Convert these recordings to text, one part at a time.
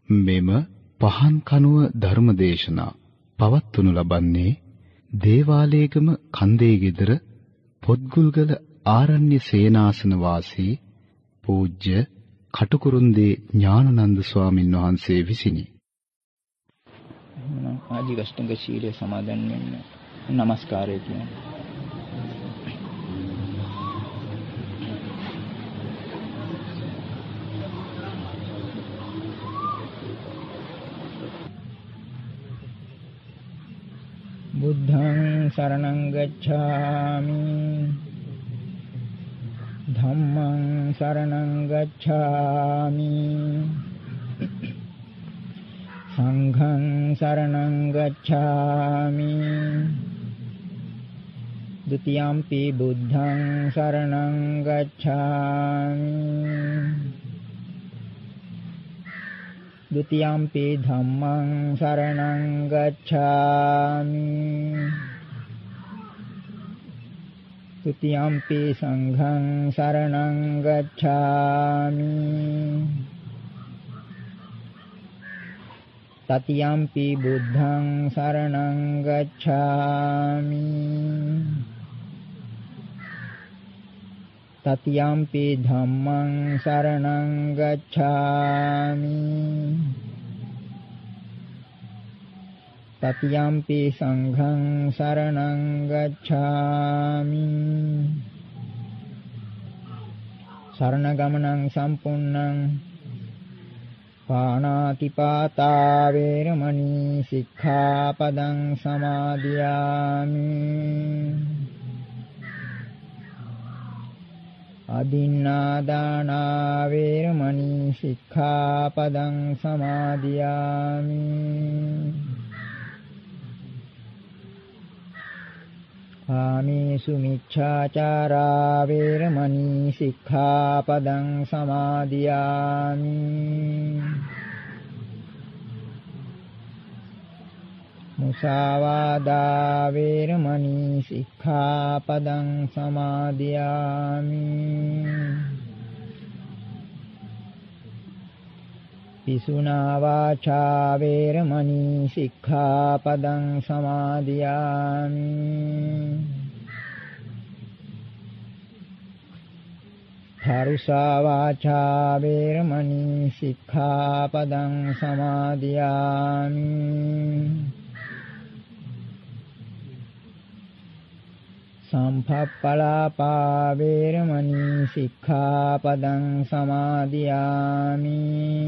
මෙම පහන් කනුව ධර්මදේශනා පවත්වනු ලබන්නේ දේවාලේගම කන්දේ ගෙදර පොත්ගුල්ගල ආරණ්‍ය සේනාසන වාසී පූජ්‍ය කටුකුරුන්දී ඥානানন্দ ස්වාමින් වහන්සේ විසිනි. ආජීවෂ්ටංග ශීලයේ සමාදන් වෙන්න নমස්කාරය කියනවා. බුද්ධං සරණං ගච්ඡාමි ධම්මං සරණං ගච්ඡාමි සංඝං සරණං ගච්ඡාමි ဒုတိယံ පි බුද්ධං සරණං ගච්ඡාමි ဒုတိယံ පි ධම්මං සරණං ගච්ඡාමි ဒုတိယံ පි සංඝං සරණං ගච්ඡාමි တတိယံ පි බුද්ධං සරණං ගච්ඡාමි တတိယံ පි ධම්මං සරණං ගච්ඡාමි တတိယံ පි සංඝං සරණං ගච්ඡාමි สรณගමනං සම්පූර්ණං පාණාතිපාතා වේරමණී සික්ඛාපදං සමාදියාමි අදින්නාදානා වේරමණී සික්ඛාපදං සමාදියාමි කාමේසු මිච්ඡාචාරා වේරමණී සික්ඛාපදං සමාදියාමි මුසාවාදා වේරමණී සික්ඛාපදං සමාදියාමි පිසුනා වාචා වේරමණී සික්ඛාපදං සමාදියාමි පරුසා වාචා වේරමණී සික්ඛාපදං සමාදියාමි සම්පප්පලාපා වේරමණී සික්ඛාපදං සමාදියාමි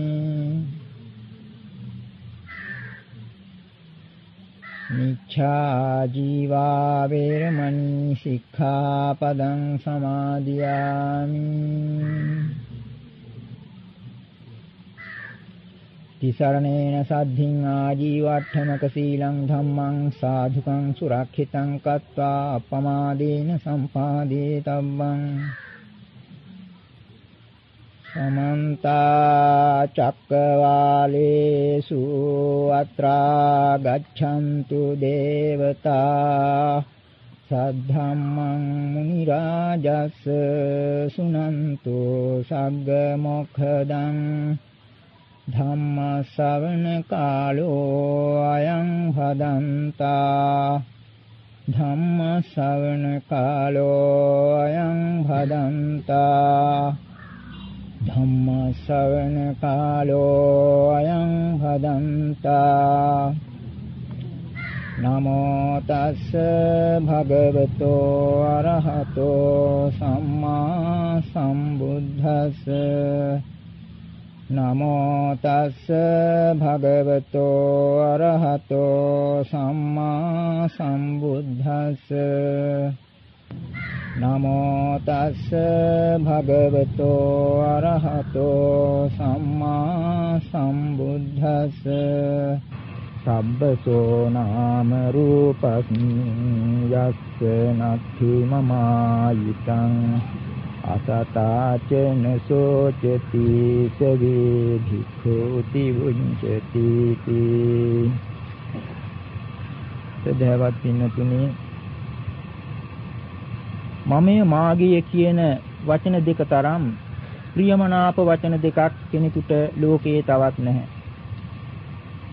මිච්ඡා ජීවා වේරමණී සික්ඛාපදං සමාදියාමි තිසරණේන සද්ධින් ආජීවට්ඨමක සීලං ධම්මං සාධුකං සුරක්ෂිතං කତ୍වා අපමාදේන සම්පාදේ තබ්බං සමන්ත චක්කවාලේසු අත්‍රා ගච්ඡන්තු දේවතා සද්ධම්මං මුනි රාජස් සුනන්තු සග්ග මොක්ඛදං ධම්ම ශ්‍රවණ කාලෝ අයං භදන්තා ධම්ම ශ්‍රවණ කාලෝ අයං භදන්තා ධම්ම ශ්‍රවණ කාලෝ අයං භදන්තා නමෝ තස්ස භගවතෝ අරහතෝ සම්මා සම්බුද්දස්ස නමෝ තස්ස භගවතෝ අරහතෝ සම්මා සම්බුද්දස්ස නමෝ තස්ස භගවතෝ අරහතෝ සම්මා සම්බුද්දස්ස සබ්බසෝ නාම රූපස්මින් යස්ස නත්ථි මමායිතං අසතාචන සෝචති සවේ භික්ඛූති වුඤ්චති සදහවත් පින්නතුනි මමයේ මාගිය කියන වචන දෙක තරම් ප්‍රියමනාප වචන දෙකක් කෙනෙකුට ලෝකයේ තවත් නැහැ.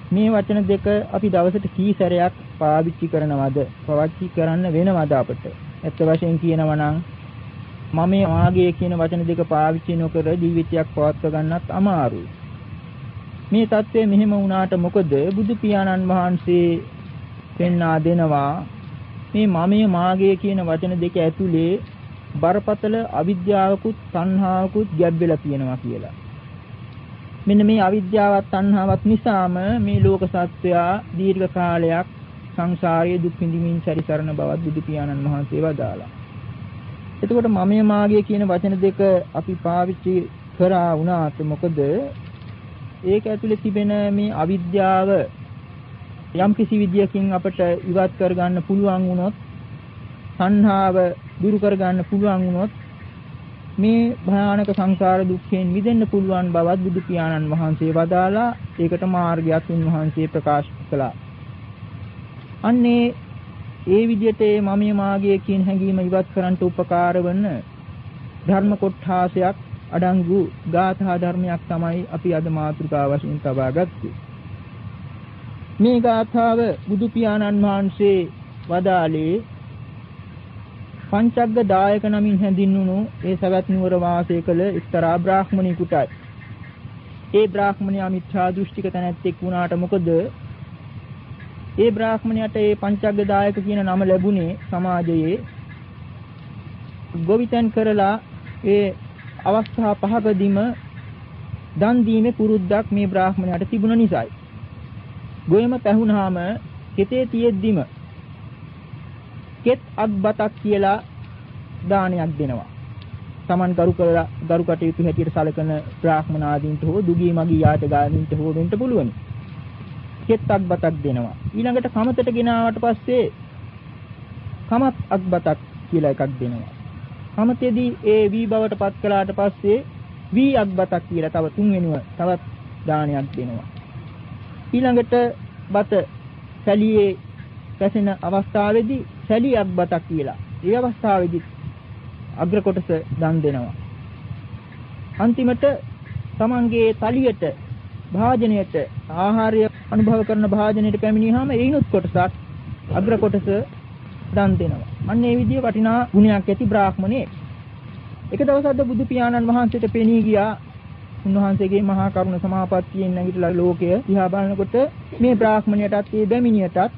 මේ වචන දෙක අපි දවසට කී සැරයක් පාවිච්චි කරනවද? පාවිච්චි කරන්න වෙනවද අපට? ඇත්ත වශයෙන් කියනවා නම් මම මාගේ කියන වචන දෙක පාවිච්චි නොකර ජීවිතයක් පවත්වා ගන්නත් අමාරුයි. මේ தත්ත්වය මෙහෙම වුණාට මොකද බුදු පියාණන් වහන්සේ පෙන්වා දෙනවා මේ මමයේ මාගේ කියන වචන දෙක ඇතුලේ බරපතල අවිද්‍යාවකුත් තණ්හාවකුත් ගැබ්බෙලා තියෙනවා කියලා. මෙන්න මේ අවිද්‍යාවත් තණ්හාවත් නිසාම මේ ලෝක සත්වයා දීර්ඝ කාලයක් සංසාරයේ දුක් විඳින්මින් සැරිසරන බවත් බුදු පියාණන් වහන්සේ වදාළා. එතකොට මමයේ මාගේ කියන වචන දෙක අපි පාවිච්චි කරා වුණාට මොකද ඒක ඇතුලේ තිබෙන මේ අවිද්‍යාව යම් කිසි විදියකින් අපට ඉවත් කර ගන්න පුළුවන් වුණොත් සංහාව දුරු කර ගන්න පුළුවන් වුණොත් මේ භයානක සංසාර දුක්ඛයෙන් මිදෙන්න පුළුවන් බවත් බුදු පියාණන් වහන්සේ වදාලා ඒකට මාර්ගයක් උන්වහන්සේ ප්‍රකාශ කළා. අන්නේ ඒ විදිහට මම මාගේ කියන හැඟීම ඉවත් කරන්නට උපකාර වන ධර්ම කොටාසයක් අඩංගු ගාථා ධර්මයක් තමයි අපි අද මාතෘකාව වශයෙන් තබා ගත්තේ. මේ ගාථාව බුදු පියාණන් වහන්සේ වදාළේ පංචග්ග දායක නමින් හැඳින්වුණු ඒ සවැත් නුවර වාසය කළ එක්තරා බ්‍රාහ්මණයෙකුටයි. ඒ බ්‍රාහ්මණයා මිත්‍යා දෘෂ්ටික තැනැත්තෙක් වුණාට මොකද ඒ බ්‍රාහ්මණයාට ඒ පංචග්ග දායක කියන නම ලැබුණේ සමාජයේ ගොවිතැන් කරලා ඒ අවස්ථා පහකදීම දන් දීමේ පුරුද්දක් මේ බ්‍රාහ්මණයාට තිබුණ නිසායි. ගොයම පැහුණාම කෙතේ තියෙද්දිම කෙත් අග්බතක් කියලා දානයක් දෙනවා. Taman ගරු කටයුතු හැටියට සැලකන බ්‍රාහ්මණ ආදීන්ට හෝ දුගී මගී යාචකාදීන්ට හෝ දෙන්න පුළුවන්. කෙත් අග්බතක් දෙනවා. ඊළඟට කමතට ගෙනාවට පස්සේ කමත් අග්බතක් කියලා එකක් දෙනවා. කමතේදී ඒ වී බවට පත් කළාට පස්සේ වී අග්බතක් කියලා තව තුන්වෙනිව තවත් දානයක් දෙනවා. ඊළඟට බත සැලියේ පැසෙන අවස්ථාවේදී සැලියක් බතක් කියලා. ඒ අවස්ථාවේදී අග්‍ර කොටස දන් දෙනවා. අන්තිමට තමන්ගේ තලියට භාජනයට ආහාරය අනුභව කරන භාජනයට පැමිණියාම ඒනොත් කොටසක් අග්‍ර කොටස දන් දෙනවා. අන්න ඒ විදිහේ වටිනා ගුණයක් ඇති බ්‍රාහ්මණේ. එක දවසක් බුදු පියාණන් වහන්සේට පෙනී ගියා උන්වහන්සේගේ මහා කරුණ සමාපත්තියෙන් නැගිටලා ලෝකය දිහා බලනකොට මේ බ්‍රාහ්මණයටත් ඒ බැමිණියටත්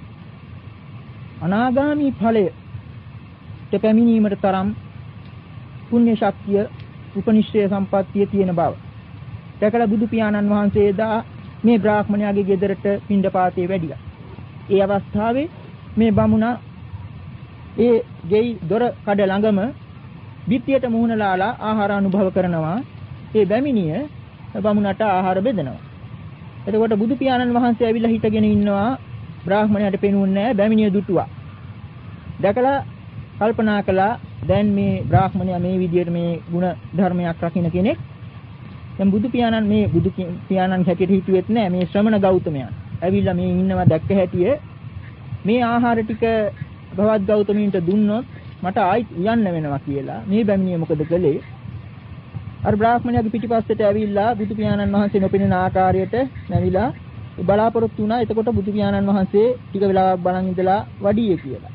අනාගාමී ඵලයට පැමිණීමට තරම් පුණ්‍ය ශක්තිය උපනිශ්‍රය සම්පත්තිය තියෙන බව. දැකලා බුදු පියාණන් වහන්සේ දා මේ බ්‍රාහ්මණයාගේ ගෙදරට පිණ්ඩපාතේ වැඩියා. ඒ අවස්ථාවේ මේ බමුණා ඒ ගෙයි දොර කඩ ළඟම බිත්තියට මුහුණලාලා ආහාර අනුභව කරනවා. ඒ බැමිණිය බමුණට ආහාර බෙදනවා. එතකොට බුදු පියාණන් වහන්සේ ඇවිල්ලා හිටගෙන ඉන්නවා. බ්‍රාහ්මණයාට පෙනුන්නේ නැහැ. බැමිණිය දුටුවා. දැකලා කල්පනා කළා දැන් මේ බ්‍රාහ්මණයා මේ විදිහට මේ ಗುಣ ධර්මයක් රකින්න කෙනෙක්. දැන් බුදු පියාණන් හැටියට හිතුවෙත් නැහැ මේ ශ්‍රමණ ගෞතමයන්. ඇවිල්ලා මේ ඉන්නවා දැක්ක හැටිය මේ ආහාර ටික භවත් ගෞතමීන්ට දුන්නොත් මට ආයිත් යන්න වෙනවා කියලා. මේ බැමිණිය මොකද කළේ? අර බ්‍රාහ්මණයාගේ පිටිපස්සට ඇවිල්ලා බුදු පියාණන් වහන්සේ නොපෙනෙන ආකාරයට නැවිලා බලාපොරොත්තු වුණා. එතකොට බුදු පියාණන් වහන්සේ ටික වෙලාවක් බලන් ඉඳලා වඩියේ කියලා.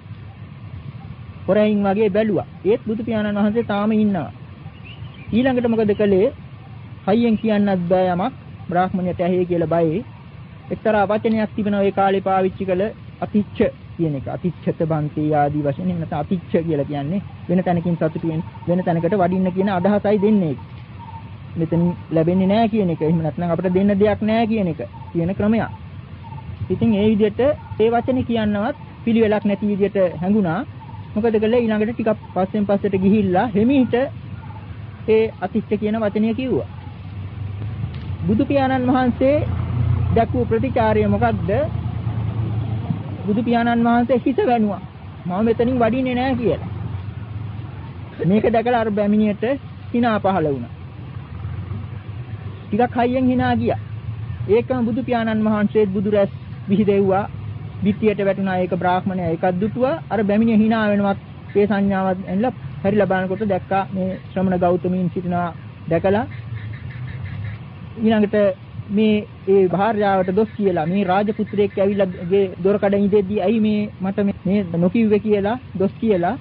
හොරයින් වගේ බැලුවා. ඒත් බුදු පියාණන් වහන්සේ තාම ඉන්නවා. ඊළඟට මොකද කළේ? හයියෙන් කියන්නත් බෑ යමක් බ්‍රාහ්මණයට ඇහි කියලා බයයි. එක්තරා වචනයක් තිබෙනවා ඒ කාලේ පාවිච්චි කළ අතිච්ඡ කියන එක. අතිච්ඡත බන්ති ආදී වශයෙන් එහෙම නැත්නම් අතිච්ඡ කියලා කියන්නේ වෙන තැනකින් සතුටු වෙන තැනකට වඩින්න කියන අදහසයි දෙන්නේ. මෙතන ලැබෙන්නේ නැහැ කියන එක. එහෙම නැත්නම් අපිට දෙන්න දෙයක් නැහැ කියන එක. කියන ක්‍රමයක්. ඉතින් ඒ විදිහට ඒ වචනේ කියන්නවත් පිළිවෙලක් නැති විදිහට හැඟුණා. මොකද කළේ ඊළඟට ටිකක් පස්සෙන් පස්සට ගිහිල්ලා හිමීට ඒ අතිච්ඡ කියන වචනය කිව්වා. බුදු පියාණන් වහන්සේ දක්වපු ප්‍රතිචාරය මොකක්ද? බුදු පියාණන් වහන්සේ හිත වැනුවා. මම මෙතනින් වඩින්නේ නැහැ කියලා. මේක දැකලා අර බැමිණියට hina පහළ වුණා. ටිකක් හයියෙන් hina ගියා. ඒකම බුදු පියාණන් වහන්සේ බුදුරැස් විහිදෙව්වා. පිටියට වැටුණා ඒක බ්‍රාහ්මණයා එකක් දුටුවා. අර බැමිණිය hina වෙනවත් ඒ සංඥාවත් එන්නලා පරිලා බලනකොට දැක්කා මේ ශ්‍රමණ ගෞතමීන් සිටිනවා දැකලා ඊළඟට මේ ඒ භාර්යාවට දොස් කියලා මේ රාජපුත්‍රයෙක් ඇවිල්ලා ගේ දොර කඩින් ඉඳෙද්දී ඇයි මේ මට මේ නොකියුවේ කියලා දොස් කියලා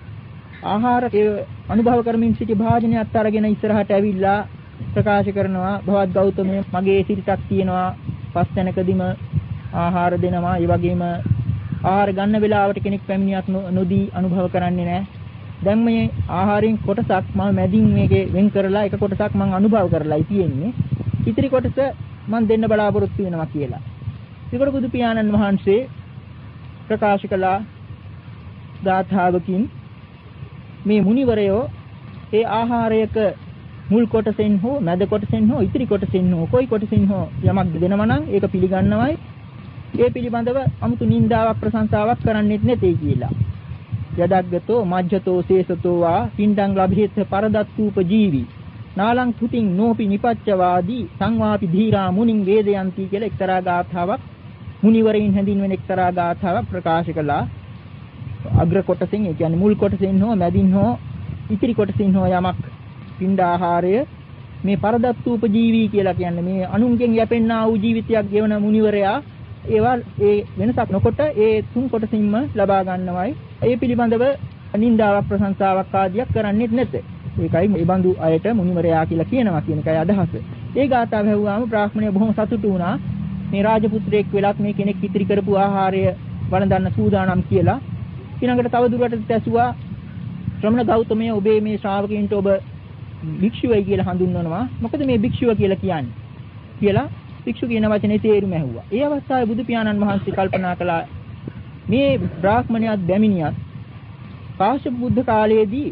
ආහාර අනුභව කරමින් සිටි භාජනයත් අරගෙන ඉස්සරහට ඇවිල්ලා ප්‍රකාශ කරනවා භවත් ගෞතමය මගේ සිරිතක් තියෙනවා පස් තැනකදීම ආහාර දෙනවා ඒ වගේම ආහාර ගන්න වෙලාවට කෙනෙක් පැමිණියක් නොදී අනුභව කරන්නේ නැහැ දැන් මේ ආහාරයෙන් කොටසක් මම මැදින් මේකේ වෙන් කරලා එක කොටසක් මම අනුභව කරලායි තියෙන්නේ ඉතිරි කොටස මම දෙන්න බලාපොරොත්තු වෙනවා කියලා ඒකට බුදු පියාණන් වහන්සේ ප්‍රකාශ කළා ගාථාවකින් මේ මුනිවරයෝ ඒ ආහාරයක මුල් කොටසෙන් හෝ මැද කොටසෙන් හෝ ඉතිරි කොටසෙන් හෝ කොයි කොටසින් හෝ යමක් දෙනවා නම් ඒක පිළිගන්නවයි ඒ පිළිබඳව 아무තු නින්දාවක් ප්‍රශංසාවක් කරන්නෙත් නැtei කියලා. යදග්ගතෝ මජ්ජතෝ සේසතෝ වා පින්ඩං ලබ්හෙත් පරදත්තූප ජීවි. නාලං තුතින් නෝපි නිපච්චවාදී සංවාපි ධීරා මුනින් වේදයන්ති කියලා එක්තරා ගාථාවක් මුනිවරයින් හැඳින්වෙන එක්තරා ගාථාවක් ප්‍රකාශ කළා. අග්‍ර කොටසෙන් ඒ කියන්නේ මුල් කොටසෙන් හෝ මැදින් හෝ ඉතිරි කොටසින් හෝ යමක් පින්ඩ ආහාරය මේ පරදත්තූප ජීවි කියලා කියන්නේ මේ අනුන්ගෙන් යැපෙන්නා වූ ජීවිතයක් ගෙවන මුනිවරයා ඒවා ඒ වෙනසක් නොකොට ඒ තුන් කොටසින්ම ලබා ගන්නවයි ඒ පිළිබඳව නින්දාවක් ප්‍රශංසාවක් ආදියක් කරන්නේත් නැත. ඒකයි මේ බඳු අයට මුනිවරයා කියලා කියනවා කියන එකයි අදහස. ඒ ගාථාව ඇහුවාම බ්‍රාහ්මණය බොහොම සතුටු වුණා. මේ රාජපුත්‍රයෙක් වෙලත් මේ කෙනෙක් ඉතිරි කරපු ආහාරය වළඳන්න සූදානම් කියලා. ඊළඟට තව දුරටත් ඇසුවා ශ්‍රමණ ගෞතමය ඔබේ මේ ශ්‍රාවකයන්ට ඔබ භික්ෂුවයි කියලා හඳුන්වනවා. මොකද මේ භික්ෂුව කියලා කියන්නේ? කියලා භික්ෂු කියන වචනේ තේරුම ඇහුවා. ඒ අවස්ථාවේ බුදු පියාණන් වහන්සේ කල්පනා කළා මේ බ්‍රාහ්මණයාත් බැමිණියත් කාශ්‍යප බුද්ධ කාලයේදී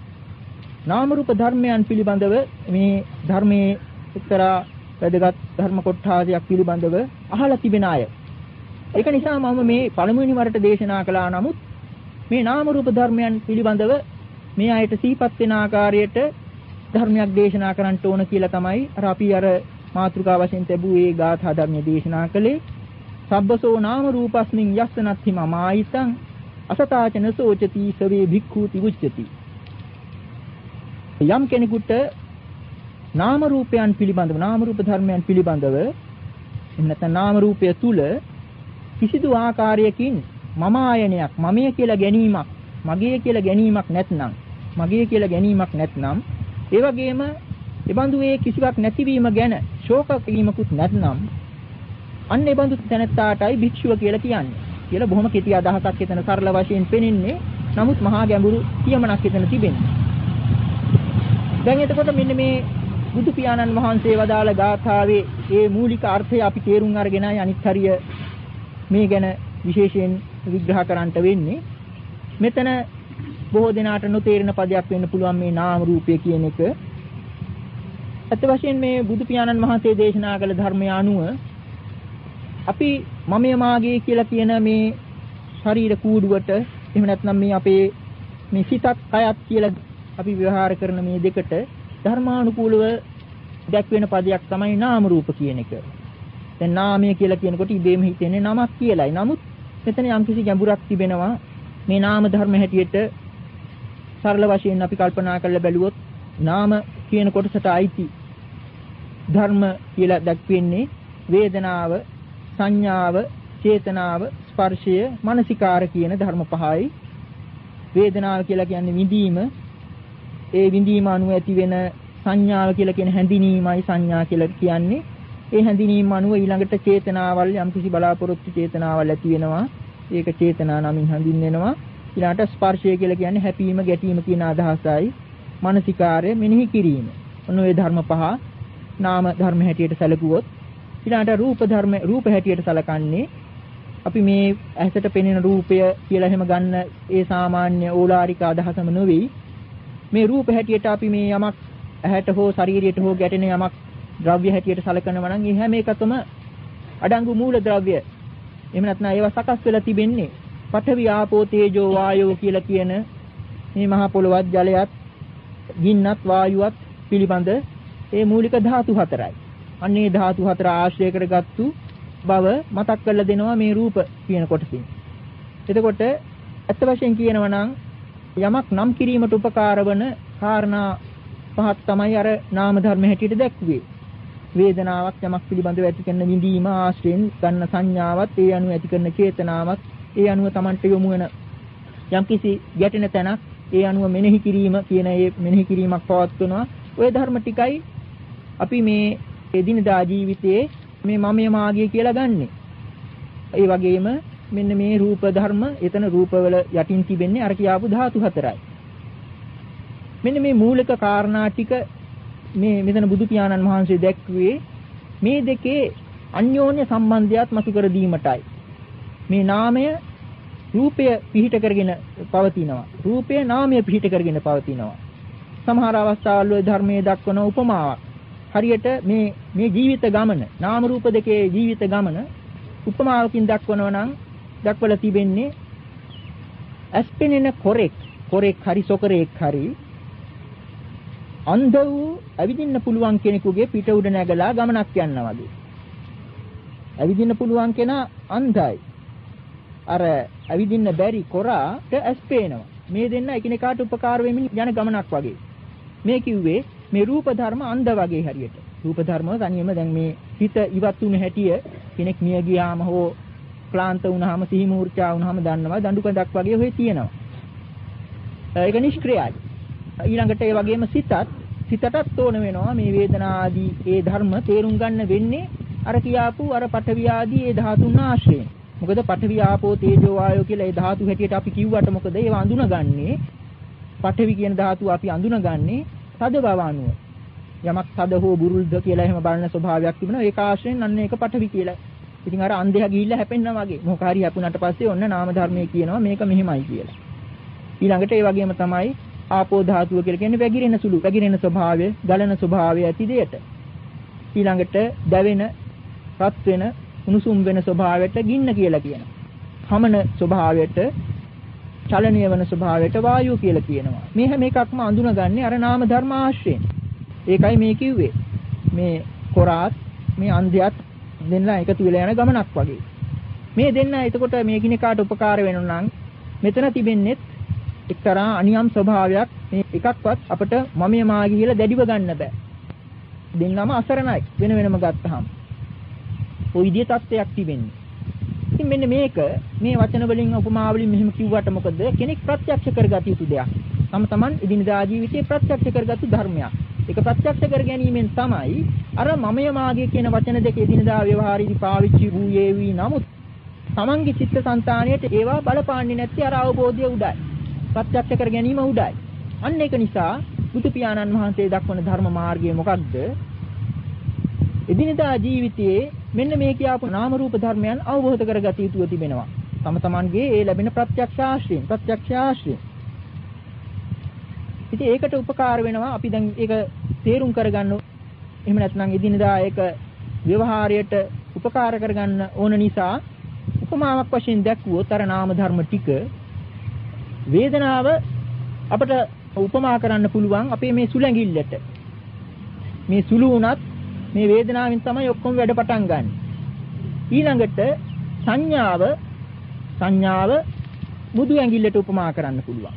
නාම රූප ධර්මයන් පිළිබඳව මේ ධර්මයේ එක්තරා වැදගත් ධර්ම කොටාසයක් පිළිබඳව අහලා තිබෙන අය. ඒක නිසා මම මේ පළමුවෙනි වරට දේශනා කළා. නමුත් මේ නාම රූප ධර්මයන් පිළිබඳව මේ අයට සිහිපත් වෙන ආකාරයට ධර්මයක් දේශනා කරන්න ඕන කියලා තමයි අපි අර මාතෘකා වශයෙන් තිබූ ඒ ගාථා ධර්මයේ දේශනා කළේ. සබ්බසෝ නාම රූපස්මින් යස්සනත්ථි මමායිතං අසතාචන සෝචති සවේ භික්ඛූති උච්චති. යම් කෙනෙකුට නාම රූපයන් පිළිබඳව නාම රූප ධර්මයන් පිළිබඳව එන්නත නාම රූපය තුල කිසිදු ආකාරයකින් මම ආයනයක් මමයේ කියලා ගැනීමක් මගේ කියලා ගැනීමක් නැත්නම් ඒ වගේම එබඳු ඒ කිසිවක් නැතිවීම ගැන ශෝක කිරීමකුත් නැත්නම් අන්න එබඳු තැනැත්තාටයි භික්ෂුව කියලා කියන්නේ කියලා බොහොම කෙටි අදහසක් එතන සරල වශයෙන් පෙනෙන්නේ. නමුත් මහා ගැඹුරු කියමනක් එතන තිබෙනවා. දැන් එතකොට මෙන්න මේ බුදු පියාණන් වහන්සේ වදාළ ගාථාවේ ඒ මූලික අර්ථය අපි තේරුම් අරගෙනයි අනිත් හරිය මේ ගැන විශේෂයෙන් විග්‍රහ කරන්නට වෙන්නේ. මෙතන බොහෝ දෙනාට නොතේරෙන පදයක් වෙන්න පුළුවන් මේ නාම රූපය කියන එක. අත් වශයෙන් මේ බුදු පියාණන් වහන්සේ දේශනා කළ ධර්මය අනුව අපි මමයේ මාගේ කියලා කියන මේ ශරීර කූඩුවට එහෙම නැත්නම් මේ අපේ මේ සිතත් කයත් කියලා අපි ව්‍යවහාර කරන මේ දෙකට ධර්මානුකූලව දැක්වෙන පදයක් තමයි නාම රූප කියන එක. දැන් නාමය කියලා කියනකොට ඉබේම හිතෙන්නේ නමක් කියලායි. නමුත් මෙතන යම්කිසි ගැඹුරක් තිබෙනවා. මේ නාම ධර්ම හැටියට සරල වශයෙන් අපි කල්පනා කරලා බැලුවොත් නාම කියන කොටසට අයිති ධර්ම කියලා දැක්වෙන්නේ වේදනාව, සංඥාව, චේතනාව, ස්පර්ශය, මනසිකාර කියන ධර්ම පහයි. වේදනාව කියලා කියන්නේ විඳීම, ඒ විඳීම අනුව ඇති වෙන සංඥාව කියලා කියන හැඳිනීමයි සංඥා කියලා කියන්නේ. ඒ හැඳිනීම අනුව ඊළඟට චේතනාවල් යම්කිසි බලාපොරොත්තු චේතනාවල් ඇති වෙනවා. ඒක චේතනා නමින් හඳුන්වනවා. ඊළඟට ස්පර්ශය කියලා කියන්නේ හැපීම, ගැටීම කියන අදහසයි. මානසිකාර්ය මෙනෙහි කිරීම. ඔන්න ඔය ධර්ම පහ නාම ධර්ම හැටියට සැලකුවොත් ඊළඟට රූප හැටියට සැලකන්නේ අපි මේ ඇසට පෙනෙන රූපය කියලා එහෙම ගන්න ඒ සාමාන්‍ය ඕලාරික අදහසම නෙවෙයි. මේ රූප හැටියට අපි මේ යමක් ඇහැට හෝ ශරීරයට හෝ ගැටෙන යමක් ද්‍රව්‍ය හැටියට සැලකනවා නම් ඒ හැම එකකම අඩංගු මූල ද්‍රව්‍ය එහෙම නැත්නම් ඒවා සකස් වෙලා තිබෙන්නේ පඨවි ආපෝ තේජෝ වායෝ කියලා කියන මේ මහ පොළොවත් ජලයත් ගින්නත් වායුවත් පිළිබඳ ඒ මූලික ධාතු හතරයි. අන්නේ ධාතු හතර ආශ්‍රය කරගත්තු බව මතක් කරලා දෙනවා මේ රූප කියන කොටසින්. එතකොට අත් වශයෙන් කියනවා නම් යමක් නම් කිරීමට උපකාර වන කාරණා පහක් තමයි අර නාම ධර්ම හැටියට දැක්ුවේ. වේදනාවක් යමක් පිළිබඳව ඇති කරන විඳීම ආශ්‍රයෙන් ගන්න සංඥාවත් ඒ අනුව ඇති කරන චේතනාවත් ඒ අනුව Tamanට යොමු වෙන යම්කිසි ගැටෙන තැනක් ඒ අනුව මෙනෙහි කිරීම කියන ඒ මෙනෙහි කිරීමක් පවත්වනවා. ওই ධර්ම ටිකයි අපි මේ එදිනදා ජීවිතයේ මේ මමයේ මාගේ කියලා ගන්නෙ. ඒ වගේම මෙන්න මේ රූප ධර්ම එතන රූපවල යටින් තිබෙන්නේ අර කියාපු ධාතු හතරයි. මෙන්න මේ මූලික කාරණා ටික මේ මෙතන බුදු පියාණන් වහන්සේ දැක්ුවේ මේ දෙකේ අන්‍යෝන්‍ය සම්බන්ධයත් මතු කර දීමටයි. මේ නාමය රූපය පිහිට කරගෙන පවතිනවා. රූපය නාමය පිහිට කරගෙන පවතිනවා. සමහර අවස්ථාවල ධර්මයේ දක්වන උපමාවක් හරියට මේ ජීවිත ගමන නාම රූප දෙකේ ජීවිත ගමන උපමාවකින් දක්වනවා නම් දක්වලා තිබෙන්නේ අස්පෙනෙන කොරෙක් හරි සොකරෙක් හරි අන්ධ වූ ඇවිදින්න පුළුවන් කෙනෙකුගේ පිට උඩ නැගලා ගමනක් යනවා වගේ. ඇවිදින්න පුළුවන් කෙනා අන්ධයි. අර ඇවිදින්න බැරි කොරාට ඇස් පේනවා. මේ දෙන්න එකිනෙකාට උපකාර වෙමින් යන ගමනක් වගේ. මේ කිව්වේ මේ රූප ධර්ම අන්ධ වගේ හරියට. රූප ධර්ම තනියම දැන් මේ හිත ඉවත් වුණ හැටිය කෙනෙක් මිය ගියාම හෝ ක්ලාන්ත වුණාම සිහි මූර්ඡා වුණාම දන්නවා දඬු කඳක් වගේ ඔය තියෙනවා. ඒක නිෂ්ක්‍රියයි. ඊළඟට ඒ වගේම සිතටත් ඕන වෙනවා මේ වේදනා ආදී ඒ ධර්ම තේරුම් ගන්න වෙන්නේ අර කියාපු අර පඨවි ආදී ඒ ධාතුන් ආශ්‍රයෙන්. මොකද පඨවි ආපෝ තේජෝ වායෝ කියලා ඒ ධාතු හැටියට අපි කිව්වට මොකද ඒවා අඳුනගන්නේ පඨවි කියන ධාතුව අපි අඳුනගන්නේ තද බව අනුව. යමක් තද හෝ බුරුල්ද කියලා එහෙම බලන ස්වභාවයක් තිබුණා ඒක ආශ්‍රයෙන් අන්න ඒක පඨවි කියලා. ඉතින් අර අන්ධයා ගිහිල්ලා හැපෙන්නා වගේ මොකක් හරි හැපුණාට පස්සේ ඔන්න නාම ධර්මයේ කියනවා මේක මෙහෙමයි කියලා. ඊළඟට ඒ වගේම තමයි ආපෝ ධාතුව කියලා කියන්නේ වැగిරෙන ස්වභාවය, ගලන ස්වභාවය ඇති දෙයට. ඊළඟට දැවෙන, රත් වෙන, උණුසුම් වෙන ස්වභාවයට ගින්න කියලා කියනවා. හමන ස්වභාවයට, චලනීය වෙන ස්වභාවයට වායුව කියලා කියනවා. මේ හැම එකක්ම අඳුනගන්නේ අර නාම ධර්ම ආශ්‍රයෙන්. ඒකයි මේ කිව්වේ. මේ කොරාත් මේ අන්ධයත් දෙන්නා එකතු වෙලා යන ගමනක් වගේ. මේ දෙන්න එතකොට මේ කිනකාට උපකාර වෙනවා නම් මෙතන තිබෙන්නේ එක්තරා අනියම් ස්වභාවයක්. මේ එකක්වත් අපිට මමිය මාගේ කියලා දැඩිව ගන්න බෑ. දෙන්නම අසරණයි වෙන වෙනම ගත්තාම. ওই විදිහේ තත්ත්වයක් තිබෙන්නේ. ඉතින් මෙන්න මේක මේ වචන වලින් උපමා වලින් මෙහෙම කිව්වට මොකද කෙනෙක් ප්‍රත්‍යක්ෂ කරගත යුතු දෙයක්. තමන් එදිනදා ජීවිතේ ප්‍රත්‍යක්ෂ කරගත්තු ධර්මයක්. ඒක ප්‍රත්‍යක්ෂ කර ගැනීමෙන් තමයි අර මමය මාගේ කියන වචන දෙක එදිනදා ව්‍යවහාරයේදී පාවිච්චි වූයේ වී නමුත් තමන්ගේ චිත්ත සංතාණයට ඒවා බලපාන්නේ නැති අර අවබෝධය උඩයි. ප්‍රත්‍යක්ෂ කර ගැනීම උඩයි. අන්න ඒක නිසා බුදු පියාණන් වහන්සේ දක්වන ධර්ම මාර්ගය මොකක්ද? එදිනදා ජීවිතයේ මෙන්න මේ කියාපු නාම රූප ධර්මයන් අවබෝධ කරගත යුතුව තිබෙනවා. තම තමන්ගේ ඒ ලැබෙන ප්‍රත්‍යක්ෂ ආශ්‍රයෙන්. ඉතින් ඒකට උපකාර වෙනවා අපි දැන් ඒක තේරුම් කරගන්න. එහෙම නැත්නම් එදිනදා ඒක ව්‍යවහාරයට උපකාර කරගන්න ඕන නිසා උපමාවක් වශයෙන් දැක්වුවොත් අර නාම ධර්ම ටික වේදනාව අපට උපමා කරන්න පුළුවන් අපේ මේ සුළඟිල්ලට. මේ සුළු වුණත් මේ වේදනාවෙන් තමයි ඔක්කොම වැඩ පටන් ගන්න. ඊළඟට සංඥාව මුදු ඇඟිල්ලට උපමා කරන්න පුළුවන්.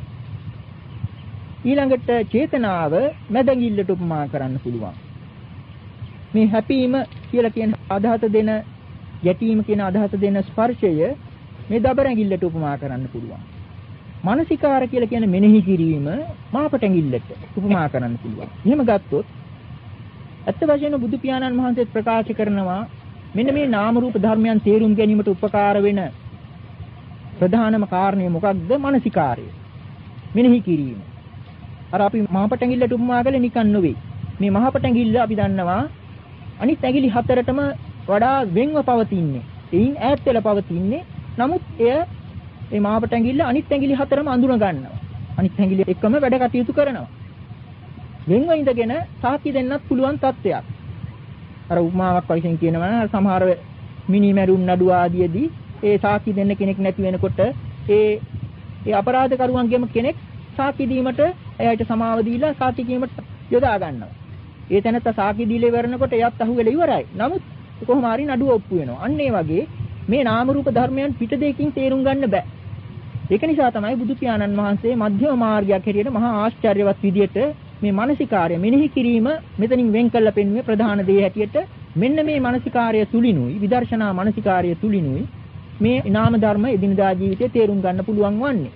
ඊළඟට චේතනාව මැද ඇඟිල්ලට උපමා කරන්න පුළුවන්. මේ හැපීම කියලා කියන අදහස දෙන ගැටීම කියන අදහස දෙන ස්පර්ශය මේ දබර ඇඟිල්ලට උපමා කරන්න පුළුවන්. මානසිකාර කියලා කියන මෙනෙහි කිරීම මාපට ඇඟිල්ලට උපමා කරන්න පුළුවන්. එහෙම ගත්තොත් අත්ත වශයෙන්ම බුදු පියාණන් වහන්සේ ප්‍රකාශ කරනවා මෙන්න මේ නාම රූප ධර්මයන් තේරුම් ගැනීමට උපකාර වෙන ප්‍රධානම කාරණය මොකක්ද? මානසිකාරය. මෙනෙහි කිරීම. අර අපි මහපට ඇඟිල්ලට උපමා කළේ නිකන් නෙවෙයි. මේ මහපට ඇඟිල්ල අපි දන්නවා අනිත් ඇඟිලි හතරටම වඩා වෙන්ව පවතින්නේ. එයින් ඈත් වෙලා පවතින්නේ. නමුත් එය මේ මහපට ඇඟිල්ල අනිත් ඇඟිලි හතරම අඳුන ගන්නවා. අනිත් ඇඟිලි එකම වැඩ කටයුතු කරනවා. වෙන්ව ඉඳගෙන සාක්ෂි දෙන්නත් පුළුවන් තත්ත්වයක්. අර උපමාවක් වශයෙන් කියනවා නම් සමහර මිනිමැරුම් නඩු ආදියේදී ඒ සාක්ෂි දෙන්න කෙනෙක් නැති වෙනකොට ඒ අපරාධකරුවන්ගෙම කෙනෙක් සාක්ෂි දීමට එයාට සමාව දීලා සාක්ෂි කීමට යොදා ගන්නවා. ඒ තැනත්ත සාක්ෂි දීලා ඉවරනකොට එයාත් අහුවෙලා ඉවරයි. නමුත් කොහොම හරි නඩුව ඔප්පු වෙනවා. අන්න ඒ වගේ මේ නාම රූප ධර්මයන් පිට දෙකකින් තේරුම් ගන්න බෑ. ඒක නිසා තමයි බුදු පියාණන් වහන්සේ මධ්‍යම මාර්ගයක් හැටියට මහා ආශ්චර්යවත් විදියට මේ මානසිකාර්ය මෙනෙහි කිරීම මෙතනින් වෙන් කළ පෙන්වුවේ ප්‍රධාන දේ හැටියට මෙන්න මේ මානසිකාර්ය තුලිනුයි විදර්ශනා මානසිකාර්ය තුලිනුයි මේ නාම ධර්ම එදිනදා ජීවිතේ තේරුම් ගන්න පුළුවන් වන්නේ.